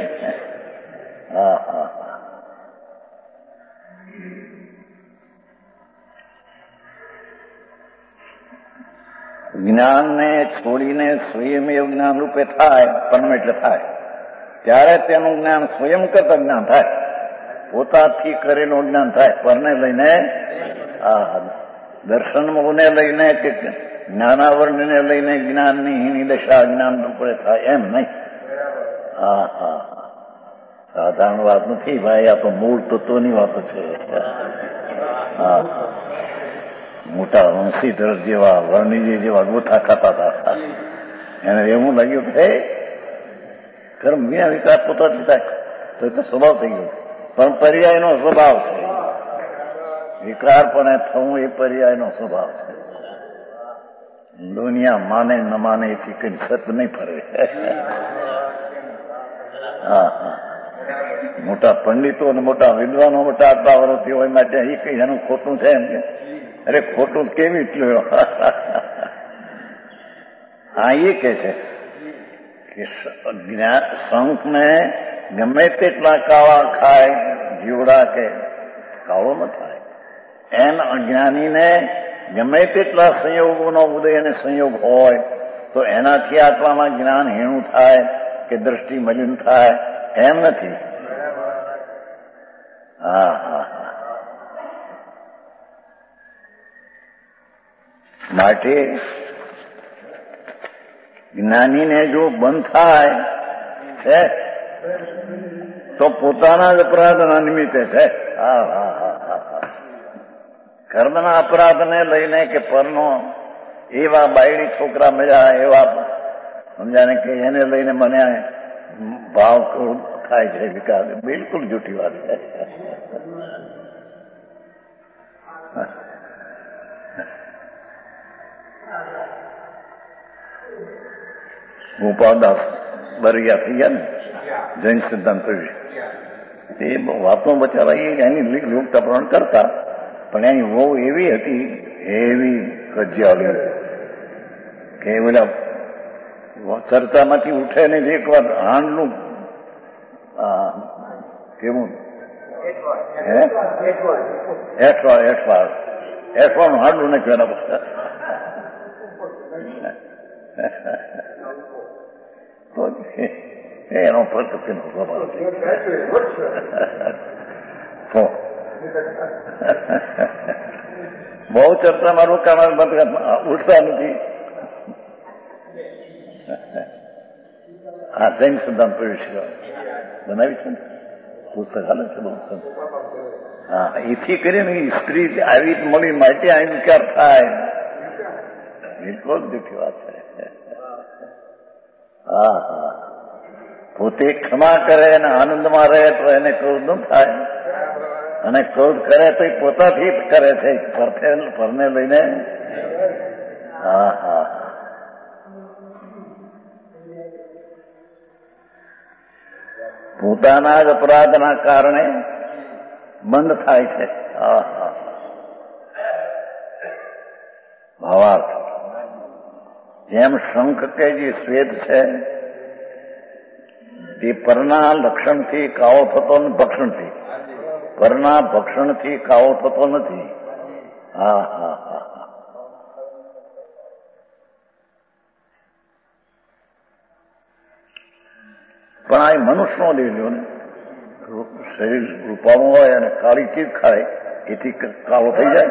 જ્ઞાનને છોડીને સ્વયં જ્ઞાન રૂપે થાય, પરમ એટલે થાય, ત્યારે તેનું જ્ઞાન સ્વયં કરતા જ્ઞાન થાય, પોતાથી કરેલું જ્ઞાન થાય. પરને લઈને દર્શનને લઈને કે જ્ઞાનાવરણને લઈને જ્ઞાનની હીની દશા જ્ઞાન રૂપે થાય એમ નહીં. સાધારણ વાત નથી ભાઈ, આ તો મૂળ તત્વની વાતો છે. મોટા વંશીધર જેવા વર્ણિજી જેવા ગોથા ખાતા હતા, એને એવું લાગ્યું કે કર્મ વિના વિકાર પોતાથી થાય તો એ તો સ્વભાવ થઈ ગયો. પણ પર્યાયનો સ્વભાવ છે. વિકાર પણ થવું એ પર્યાયનો સ્વભાવ છે. દુનિયા માને ન માને એથી કઈ સત નહીં ફરે. મોટા પંડિતો અને મોટા વિદ્વાનો મોટા આટલા વર્ષથી હોય માટે એ કઈ એનું ખોટું છે એમ કે અરે ખોટું કેવી એટલું. હા, એ કે છે કે શંખને ગમે તેટલા કાળા ખાય જીવડા કે કાળો ન થાય. એમ અજ્ઞાનીને ગમે તેટલા સંયોગોનો ઉદય અને સંયોગ હોય તો એનાથી આત્મામાં જ્ઞાન હીણું થાય કે દ્રષ્ટિ મલિન થાય એમ નથી. માટે જ્ઞાનીને જો બંધ થાય છે તો પોતાના જ અપરાધના નિમિત્તે છે. કર્મના અપરાધને લઈને કે પરનો એવા બાયડી છોકરા મળ્યા એવા સમજાને કે એને લઈને મને ભાવ થાય છે વિકાર, બિલકુલ જૂઠી વાત છે. ગોપાલદાસ બરિયા થઈ ગયા ને જૈન સિદ્ધાંત એ વાતનો બચારા એની યોગતા પ્રમાણ કરતા, પણ એની વહુ એવી હતી, એવી કજિયાળી કે બધા ચર્ચામાંથી ઉઠે ને એક વાર હાંડલું કેવું એઠવાળનું હાંડલું નાખ્યું એના પર. એનો પ્રકૃતિનો સ્વભાવ છે. તો બહુ ચર્ચામાં રોકાણ ઉઠતા નથી. હા, જૈન સિદ્ધાંત પ્રવેશિકા બનાવી છે ને, પુસ્તક હાલે છે બહુ. હા, એથી કરીને સ્ત્રી આવી મળી માટે આ વિચાર થાય, બિલકુલ જૂઠી વાત છે. હા હા, પોતે ક્ષમા કરે અને આનંદમાં રહે તો એને ક્રોધ ન થાય, અને ક્રોધ કરે તો એ પોતાથી જ કરે છે, પરને લઈને. હા હા, પોતાના જ અપરાધના કારણે બંધ થાય છે. હા હા, ભાવાર્થ જેમ શંખ કે જે શ્વેત છે તે પરના લક્ષણથી કાળો થતો ભક્ષણથી, પરના ભક્ષણથી કાળો થતો નથી. હા હા હા, પણ આ મનુષ્યનો લઈ લ્યો ને, શરીર રૂપાળું હોય અને કાળી ચીજ ખાય એથી કાળો થઈ જાય.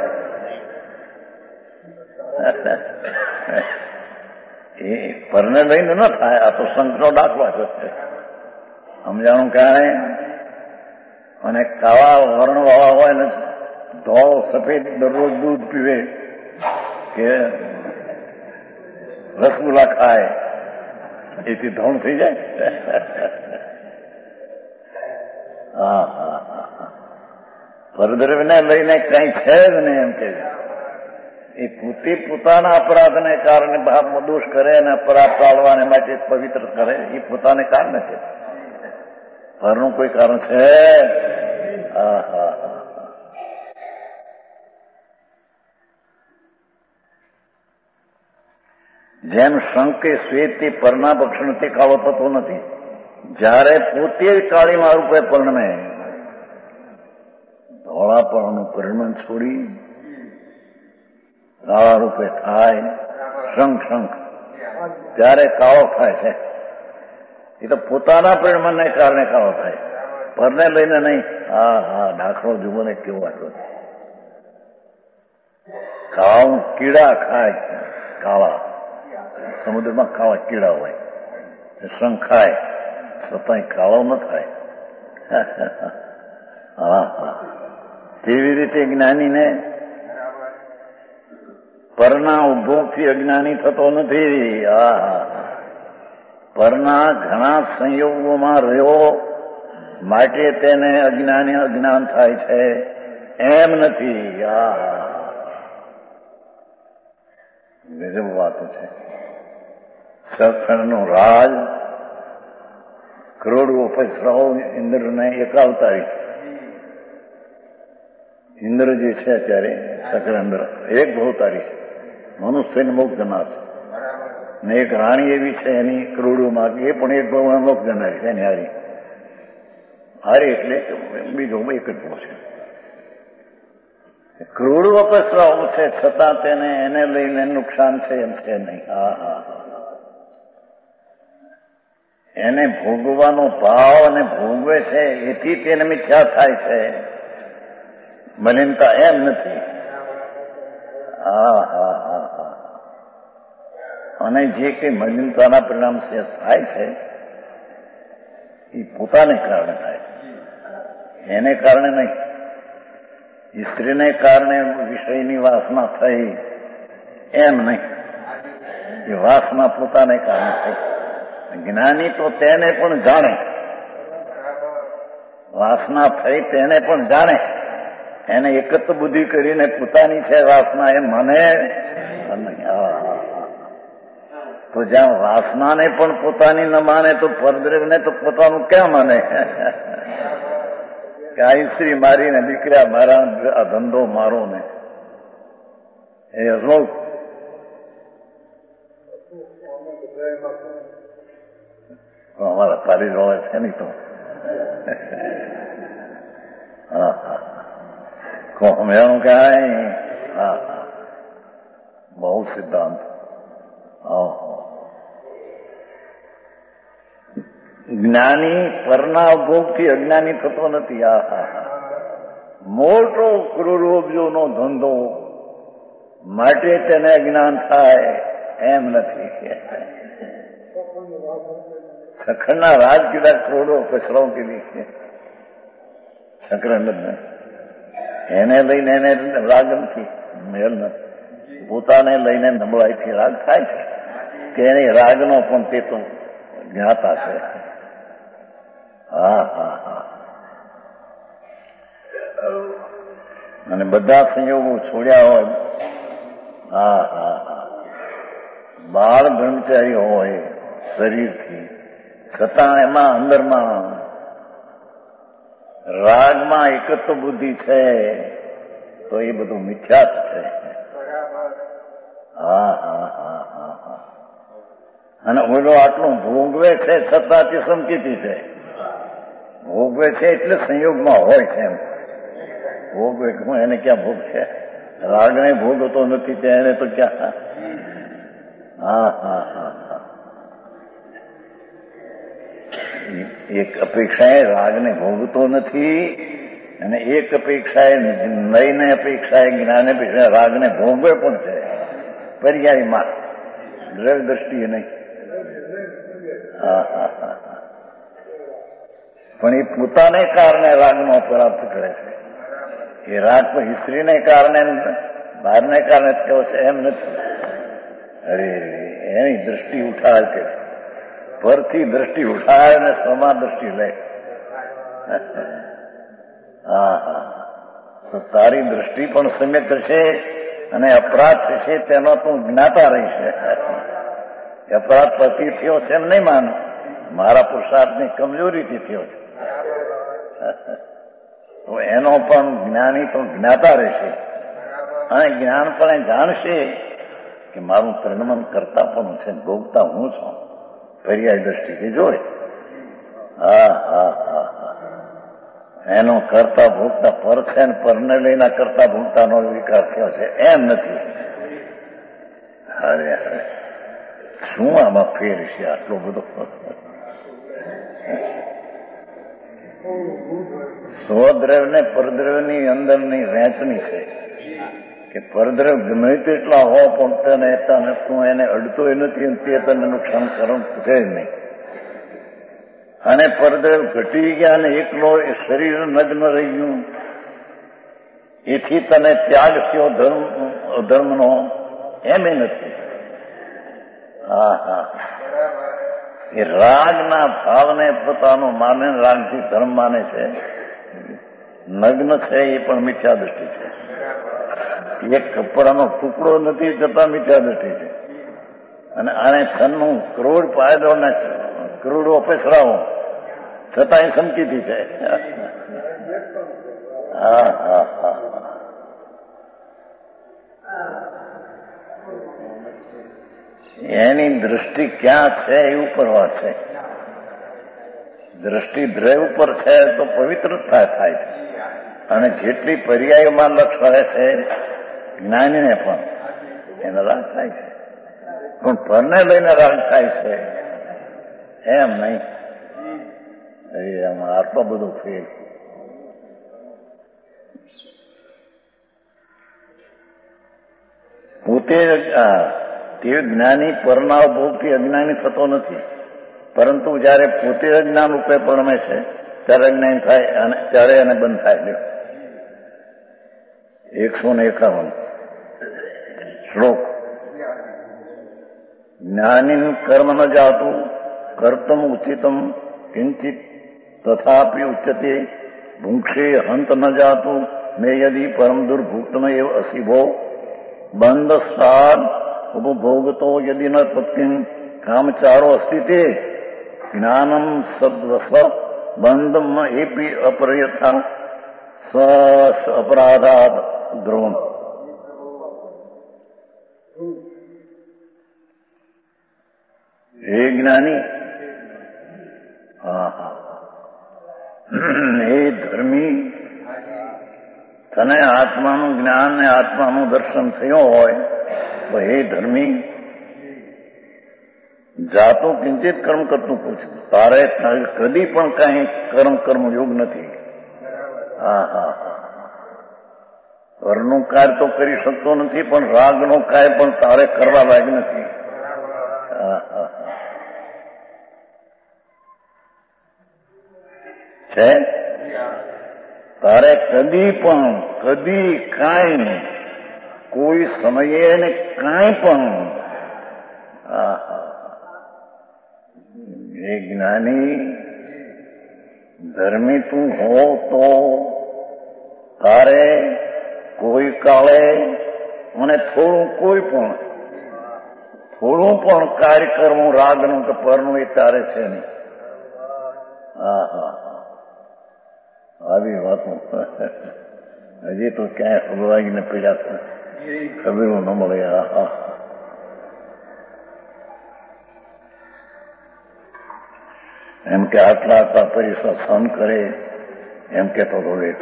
એ પરને લઈને ન થાય. આ તો સંતનો દાખલો છે, સમજાણું ક્યારે. અને કાળા વર્ણવાળા હોય ને ધોળો સફેદ દરરોજ દૂધ પીવે કે રસગુલ્લા ખાય એથી ધોળ થઈ જાય. હા હા હા, પરદ્રવ્યને લઈને કઈ છે જ નહીં એમ કે એ પોતે પોતાના અપરાધને કારણે ભાવમાં દોષ કરે અને અપરાધ ટાળવાને માટે પવિત્ર કરે, એ પોતાને કારણે છે, પરનું કોઈ કારણ છે. હા હા હા, જેમ શંખ કે શ્વેત તે પરના ભક્ષણથી કાળો થતો નથી, જ્યારે પોતે કાળીમાં રૂપે પરણમે ધોળાપણનું પરિણામ છોડી કાળા રૂપે થાય શંખ ત્યારે કાળો થાય છે. એ તો પોતાના પરિણામને કારણે કાળો થાય, પરને લઈને નહીં. હા હા, દાખલો જુઓ ને કેવો આટલો. કાળા કીડા ખાય, કાળા સમુદ્રમાં કાળા કીડા હોય, શંખ ખાય છતાંય કાળો ન થાય. હા હા, તેવી રીતે જ્ઞાનીને પરના ઉપભોગથી અજ્ઞાની થતો નથી. હા હા, પરના ઘણા સંયોગોમાં રહ્યો માટે તેને અજ્ઞાન થાય છે, એમ નથી. હા હા, ગજબ વાતો છે. સખણનો રાજ કરોડો પૈસાઓ ઇન્દ્રને એકાવતારી. ઇન્દ્ર જે છે અત્યારે સકરેન્દ્ર એક ભવતારી છે, મનુષ્યને મોક્ષ જનાર છે. ને એક રાણી એવી છે એની કરોડોમાં, એ પણ એક ભવન મોક્ષ જનારી છે એની હારી. હારી એટલે બીજો એક જ ભવ છે. કરોડો અપસરાઓ છે છતાં એને લઈને નુકસાન છે એમ છે નહીં. હા હા, એને ભોગવાનો ભાવ અને ભોગવે છે એથી તેને મિથ્યા થાય છે, મલિનતા એમ નથી. હા હા હા હા, અને જે કંઈ મલિનતાના પરિણામ થાય છે એ પોતાને કારણે થાય, એને કારણે નહીં. સ્ત્રીને કારણે વિષયની વાસના થઈ એમ નહીં, એ વાસના પોતાને કારણે થઈ. જ્ઞાની તો તેને પણ જાણે, વાસના થઈ તેને પણ જાણે, એને એકત્ર બુદ્ધિ કરીને પોતાની છે વાસના એમ માને. તો જ્યાં વાસનાને પણ પોતાની ન માને તો પરદ્રવ્યને તો પોતાનું ક્યાં માને? કે આ સ્ત્રી મારી ને દીકરા મારા, આ ધંધો મારો ને એ હસમુખ અમારા પારી હોય છે નહીં તો. હા હા, કોમેણું કાંઈ. હા હા, બહુ સિદ્ધાંત. જ્ઞાની પરના ભોગથી અજ્ઞાની થતો નથી. મોટો કરોડોનો ધંધો માટે તેને જ્ઞાન થાય એમ નથી. સખણના રાજ કીધા કરોડો કચરો કીધી સકરંદ એને લઈને એને રાગ નથી, મેલ નથી. પોતાને લઈને નબળાઈથી રાગ થાય છે કે એની રાગનો પણ તે તો જ્ઞાતા છે. અને બધા સંયોગો છોડ્યા હોય, બાળ બ્રહ્મચારી હોય શરીરથી, છતાં એમાં અંદરમાં રાગમાં એકત્વ બુદ્ધિ છે તો એ બધું મિથ્યા જ છે. અને ઓલો આટલું ભોગવે છે છતાં તે સંકેતી છે. ભોગવે છે એટલે સંયોગમાં હોય છે એમ. ભોગવે એને ક્યાં ભોગ છે? રાગને ભોગવતો નથી તેને તો ક્યાં. એક અપેક્ષાએ રાગને ભોગતો નથી અને એક અપેક્ષાએ નઈને અપેક્ષાએ જ્ઞાન અપેક્ષા રાગને ભોગવે પણ છે પર્યાયમાં, દ્રવ્ય દ્રષ્ટિએ નહીં. પણ એ પોતાને કારણે રાગનો પ્રાપ્ત કરે છે. એ રાગ તો સ્ત્રીને કારણે બહારને કારણે થયો છે એમ નથી. અરે એની દ્રષ્ટિ ઉઠાવે છે, પરથી દ્રષ્ટિ ઉઠાવે ને સ્વમાં દ્રષ્ટિ લે. તો તારી દ્રષ્ટિ પણ સમ્યક થશે અને અપરાધ થશે તેનો તું જ્ઞાતા રહીશે. અપરાધ પરથી થયો છે એમ નહીં માન, મારા પુરુષાર્થની કમજોરીથી થયો છે. તો એનો પણ જ્ઞાની તો જ્ઞાતા રહેશે અને જ્ઞાન પણ એ જાણશે કે મારું પરિણમન કરતા પણ છે, ભોગતા હું છું. પર્યાય દ્રષ્ટિથી જોડે. એનો કરતા ભોગતા પર છે ને પરને લઈને કરતા ભોગતાનો વિકાસ થયો છે એમ નથી. અરે શું આમાં ફેર છે આટલો બધો? સ્વદ્રવ્ય ને પરદ્રવ્યની અંદરની વહેંચણી છે કે પરદ્રવ્ય ગમે તેટલા હો પણ તને તું એને અડતોય નથી અને તે તને નુકસાન કરવું છે જ નહીં. અને પરદ્રવ્ય ઘટી ગયા ને એકલો એ શરીર નગ્ન રહી ગયું એથી તને ત્યાગ થયો અધર્મનો એમ નથી. એ રાગના ભાવને પોતાનો માને રાગથી ધર્મ માને છે. નગ્ન છે એ પણ મિથ્યા દ્રષ્ટિ છે. એક કપડાનો ટુકડો નથી છતાં મિથ્યા દ્રષ્ટિ છે. અને આને છન્નું કરોડ પાયદો ને કરોડો અપેસરાઓ છતાં એ સંકિતી છે. એની દ્રષ્ટિ ક્યાં છે એ ઉપર વાત છે. દ્રષ્ટિ દ્રવ્ય ઉપર છે તો પવિત્રતા થાય છે અને જેટલી પર્યાયમાં લક્ષ રહે છે જ્ઞાનીને પણ એને રાગ થાય છે. પણ પરને લઈને રાગ થાય છે એમ નહીં. એમાં આટલો બધો ફેર. પોતે તે જ્ઞાની પરના ભોગથી અજ્ઞાની થતો નથી, પરંતુ જયારે પોતે અજ્ઞાન રૂપે પરમે છે ત્યારે અજ્ઞાન થાય અને ત્યારે એને બંધ થાય. 151 શ્લોક. જ્ઞાની કર્મ ન જાતું કર્તમ ઉચિતમ કિંચિત તથાપી ઉચ્યતે ભૂક્ષે હંત ન જાતું મે યદિ પરમ દુર્ભુક્તમ એવ અસીભો બંધ સ્થાન ઉપભોગતો યદિ ન પત્તિમ કામચારો અસ્તિ તે જ્ઞાનમ સદ્વસ્વ બંધમ એપી અપ્રયથા સ્વ અપરાધાત દ્રોણ. હે જ્ઞાની, હે ધર્મી, તને આત્માનું જ્ઞાન ને આત્માનું દર્શન થયો હોય તો હે ધર્મી જાતું કિંચિત કર્મ કરતું પૂછ્યું, તારે કદી પણ કઈ કર્મયોગ નથી. હા હા હા, ઘરનું કાર્ય તો કરી શકતો નથી, પણ રાગનું કાર્ય પણ તારે કરવા લાયક નથી. હા હા છે, તારે કદી કાંઈ કોઈ સમયે ને કાંઈ પણ એ જ્ઞાની ધર્મી તું હો તો તારે કોઈ કાળે અને થોડું પણ કાર્ય કરવું રાગનું કે પરનું એ તારે છે નહીં. હા હા આવી વાતો હજી તો ક્યાંય ખબરવાગીને પીડ્યા ખબરો ન મળે. હા એમ કે આટલા પરિસર સહન કરે એમ કેતો હતો એક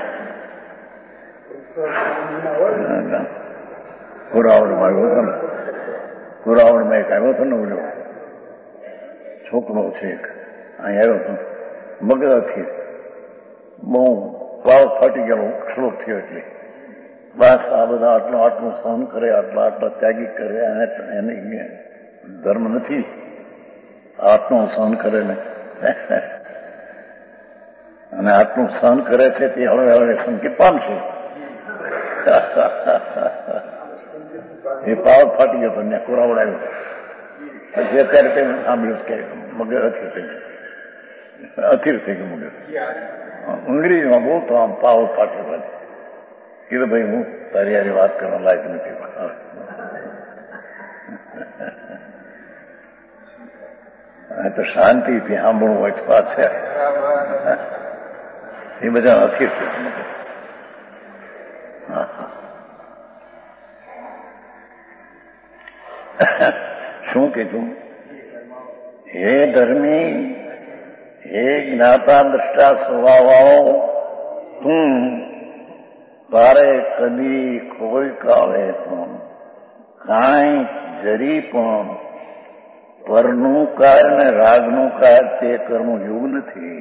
કુરાવડમાં આવ્યો હતો ને, કુરાવડમાં એક આવ્યો હતો ને ઓલો છોકરો છે એક અહીં આવ્યો હતો મગરાથી, બહુ પાવ ફાટી ગયેલો શ્લોક થયો. એટલે બસ આ બધા આટલું સહન કરે, આટલા ત્યાગી કરે, એને ધર્મ નથી આટલું સહન કરે ને, અને આટલું સહન કરે છે તે હવે સંકેત પામશે. એ પાવ ફાટી ગયો હતો ને કુરાવડાયો. પછી અત્યારે તે સાંભળ્યું કે મગર અથીર થઈ ગયું મગર. અંગ્રેજીમાં બોલતો આમ પાવ ફાટ્યો. કીધું ભાઈ હું તારી યારી વાત કરવા લાયક નથી. તો શાંતિથી સાંભળવું હોય તો વાત છે. એ બધા અથીર થઈ ગયું. શું કીધું? હે ધર્મી, હે જ્ઞાતા દ્રષ્ટા સ્વભાવવાળો, તું તારે કદી કોઈ કાળે પણ કાંઈ જરી પણ પરનું કાર્ય ને રાગનું કાર્ય તે કર્મ યોગ નથી.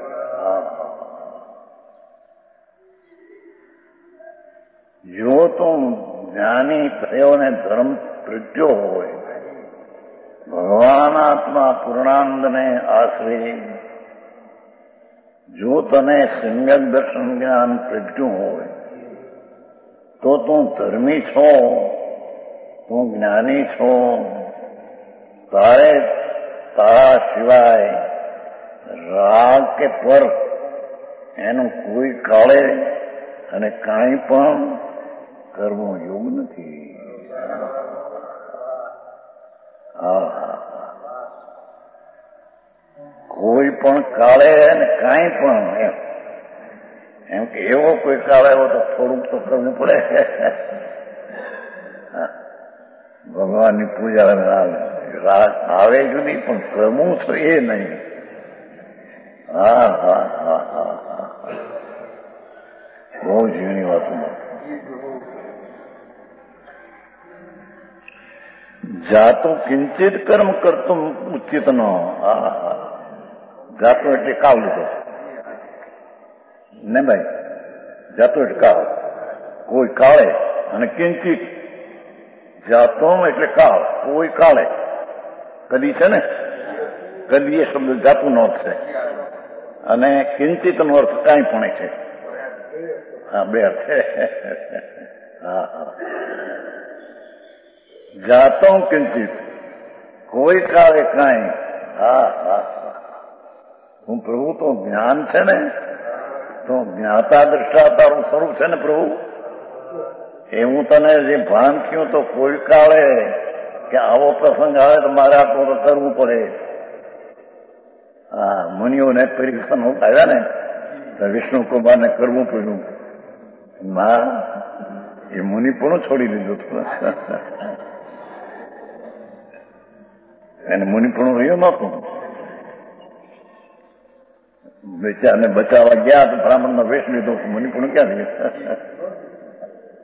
જો તું જ્ઞાની થયો ને ધર્મ પ્રગટ્યો હોય, ભગવાન આત્મા પૂર્ણાનંદને આશરે જો તને સમ્યક દર્શન જ્ઞાન પ્રગટ્યું હોય તો તું ધર્મી છો, તું જ્ઞાની છો. તારે તારા સિવાય રાગ કે પર એનું કોઈ કાળે અને કાંઈ પણ કર્મ યોગ નથી. કોઈ પણ કાળે અને કાંઈ પણ એમ કે એવો કોઈ કાળ આવ્યો તો થોડુંક તો કરવું પડે. ભગવાનની પૂજા રાગ આવે જુદી પણ કરવું છે એ નહીં. બહુ ઝીણી વાતોમાં જાતું કિંચિત કર્મ કરતું ઉચિત ન. જાતું એટલે કાળ લીધો ને ભાઈ, જાતું એટલે કાળ, કોઈ કાળે અને કિંચિત. જાતો એટલે કાળ, કોઈ કાળે. કદી છે ને, કદી એ શબ્દ જાતું નો અર્થ છે અને કિંચિત નો અર્થ કાંઈ પણ છે. હા, બે અર્થ છે. જાતો કિંચિત, કોઈ કાળે કાંઈ. હું પ્રભુ તો જ્ઞાન છે ને, તો જ્ઞાતા દ્રષ્ટા તારું સ્વરૂપ છે ને પ્રભુ. એવું તને જે ભાન થયું તો કોઈ કાળે કે આવો પ્રસંગ આવે તો મારે આટલું તો કરવું પડે. મુનિઓને પરીક્ષણ આવ્યા ને તો વિષ્ણુ કુમારને કરવું પડ્યું. એ મુનિ પણ છોડી દીધું હતું. એને મુનિ પણ રહ્યું નતું. બેચારને બચાવવા ગયા તો બ્રાહ્મણનો વેશ લીધો. મુનિ પણ ક્યાં ગયા?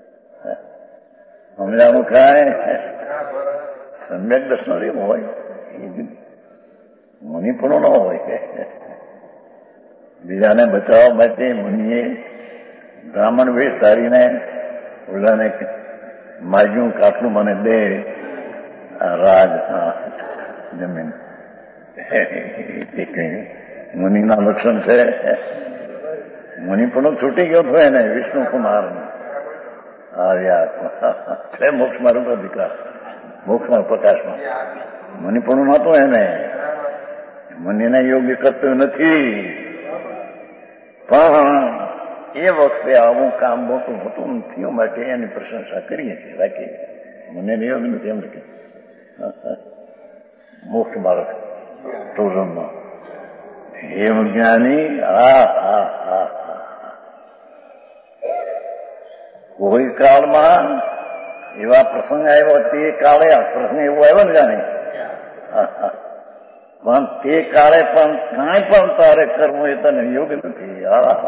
સમજાણું કાંઈ સમ્યક દર્શન એવું હોય મુનિપણું ન હોય. બીજાને બચાવવા માટે મુનિએ બ્રાહ્મણ વેશ ધારીને ઓલાને માગ્યું કે આટલું મને દે રાજ જમીન. મુનિના લક્ષણ છે. મુનિપણું છૂટી ગયો હતો એને વિષ્ણુકુમાર આવ્યા છે મોક્ષ માર્ગ અધિકાર, મોક્ષમાં પ્રકાશમાં. મુનિપણું નહોતું એને, મુનિને યોગ્ય કરતું નથી. પણ એ વખતે આવું કામ મોટું હોતું નથી માટે એની પ્રશંસા કરીએ છીએ. બાકી મને યોગ નથી એમ કે મોક્ષ માર્ગ ટુઝમમાં એમ જ્ઞાની. કોઈ કાળમાં એવા પ્રસંગ આવ્યો, તે કાળે પ્રસંગ એવો આવ્યો ને જાણે, પણ તે કાળે પણ કાંઈ પણ તારે કરવું એ તને યોગ નથી.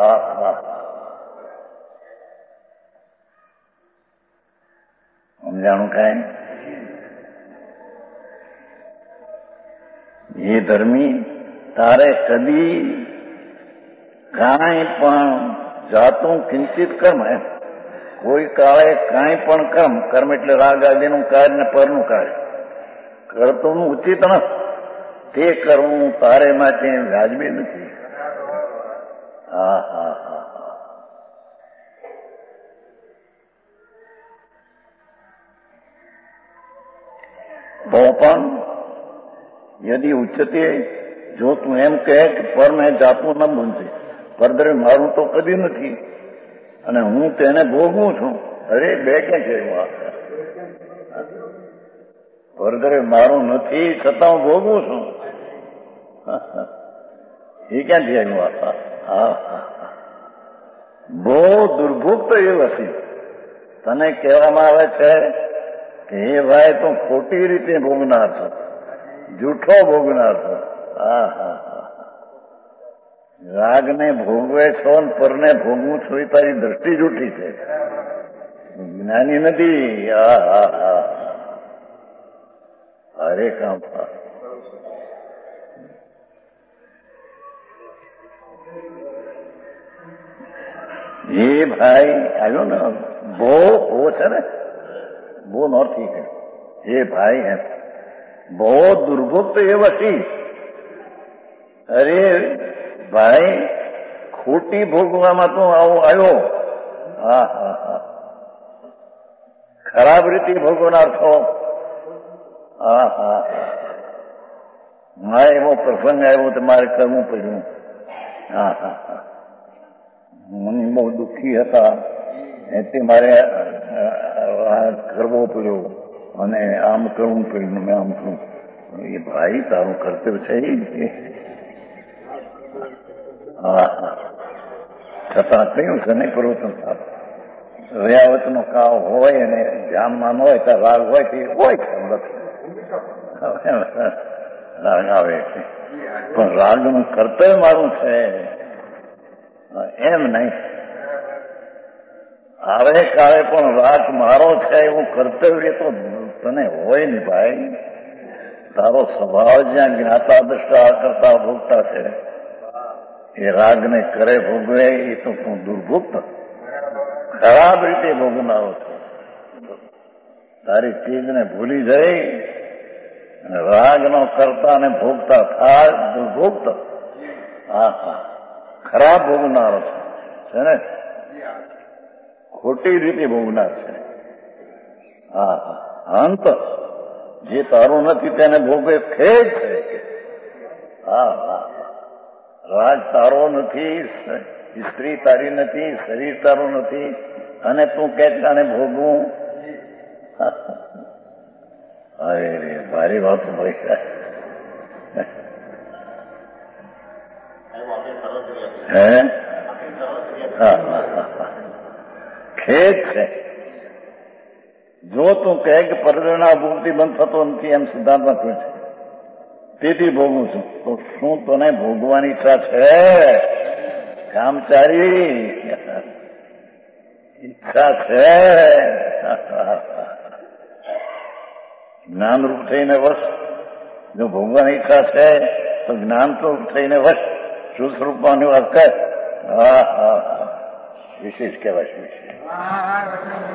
સમજાણું કાંઈ? એ ધર્મી તારે કદી કાંઈ પણ જાતું કિંચિત કર્મ, એમ કોઈ કાળે કાંઈ પણ કર્મ એટલે રાગ આદિનું કાર્ય ને પરનું કાર્ય કરતું ઉચિત ન તે કરવું તારે માટે વ્યાજબી નથી. તો પણ યદિ ઉચ્ચતે, જો તું એમ કહે કે પર મેં જાતું ન બનશે, પરદરે મારું તો કદી નથી અને હું તેને ભોગવું છું. અરે બે ક્યાં છે? પરદરે મારું નથી છતાં હું ભોગવું છું. એ ક્યાંથી આવ્યું? બહુ દુર્ભોગ એ વસી. તને કહેવામાં આવે છે કે હે ભાઈ તું ખોટી રીતે ભોગનાર છો, જૂઠો ભોગનાર છો. રાગને ભોગવે છો ને પરને ભોગવું છું, એ તારી દ્રષ્ટિ જૂઠી છે, જ્ઞાની નથી. અરે કામ એ ભાઈ આવ્યો ને, બહુ છે ને, બહુ નોર્થી છે એ ભાઈ એમ બહુ દુર્ભોગ તો એ વસી. અરે ભાઈ ખોટી ભોગવામાં તું આવો આવ્યો. ખરાબ રીતે ભોગવનાર છો. મારે એવો પ્રસંગ આવ્યો તો મારે કરવું પડ્યું. મને બહુ દુઃખી હતા એટલે મારે કરવો પડ્યો અને આમ કરવું પડ્યું, મેં આમ કરું. એ ભાઈ તારું કર્તવ્ય છે. છતાં કયું છે નહીં પ્રવચન સાહેબ, રહ્યા કાવ હોય અને જામમાં હોય તો રાગ હોય તે હોય છે, રાગ આવે છે. પણ રાગનું કર્તવ્ય મારું છે એમ નહીં. આવે કાળે પણ રાગ મારો છે એવું કર્તવ્ય તો તને હોય ને ભાઈ. તારો સ્વભાવ જ્યાં જ્ઞાતા દ્રષ્ટા કરતા ભોગતા છે, એ રાગને કરે ભોગવે એ તો તું દુર્ભુક્ત ખરાબ રીતે ભોગવનારો છો. તારી ચીજને ભૂલી જઈ અને રાગનો કરતા ને ભોગતા થાય દુર્ભુક્ત. ખરાબ ભોગવનારો છે ને, ખોટી રીતે ભોગનાર છે. અંત જે તારું નથી તેને ભોગવે ખેદ છે. રાગ તારો નથી, સ્ત્રી તારી નથી, શરીર તારું નથી અને તું કે આને ભોગવું. અરે ભારી વાત ભાઈ. હે ખેદ છે. જો તું કહે કે પરદેના ભોગથી બંધ થતો નથી એમ સિદ્ધાંતમાં કહ્યું છે, તેથી ભોગવું છું, તો શું તને ભોગવાની ઈચ્છા છે? કામચારી ઈચ્છા છે. જ્ઞાનરૂપ થઈને વસ જો ભોગવાની ઈચ્છા છે તો જ્ઞાન તો થઈને વશ શુદ્ધ સ્વરૂપમાંની વાત કર. હા હા હા, વિશેષ કહેવાય વિશેષ.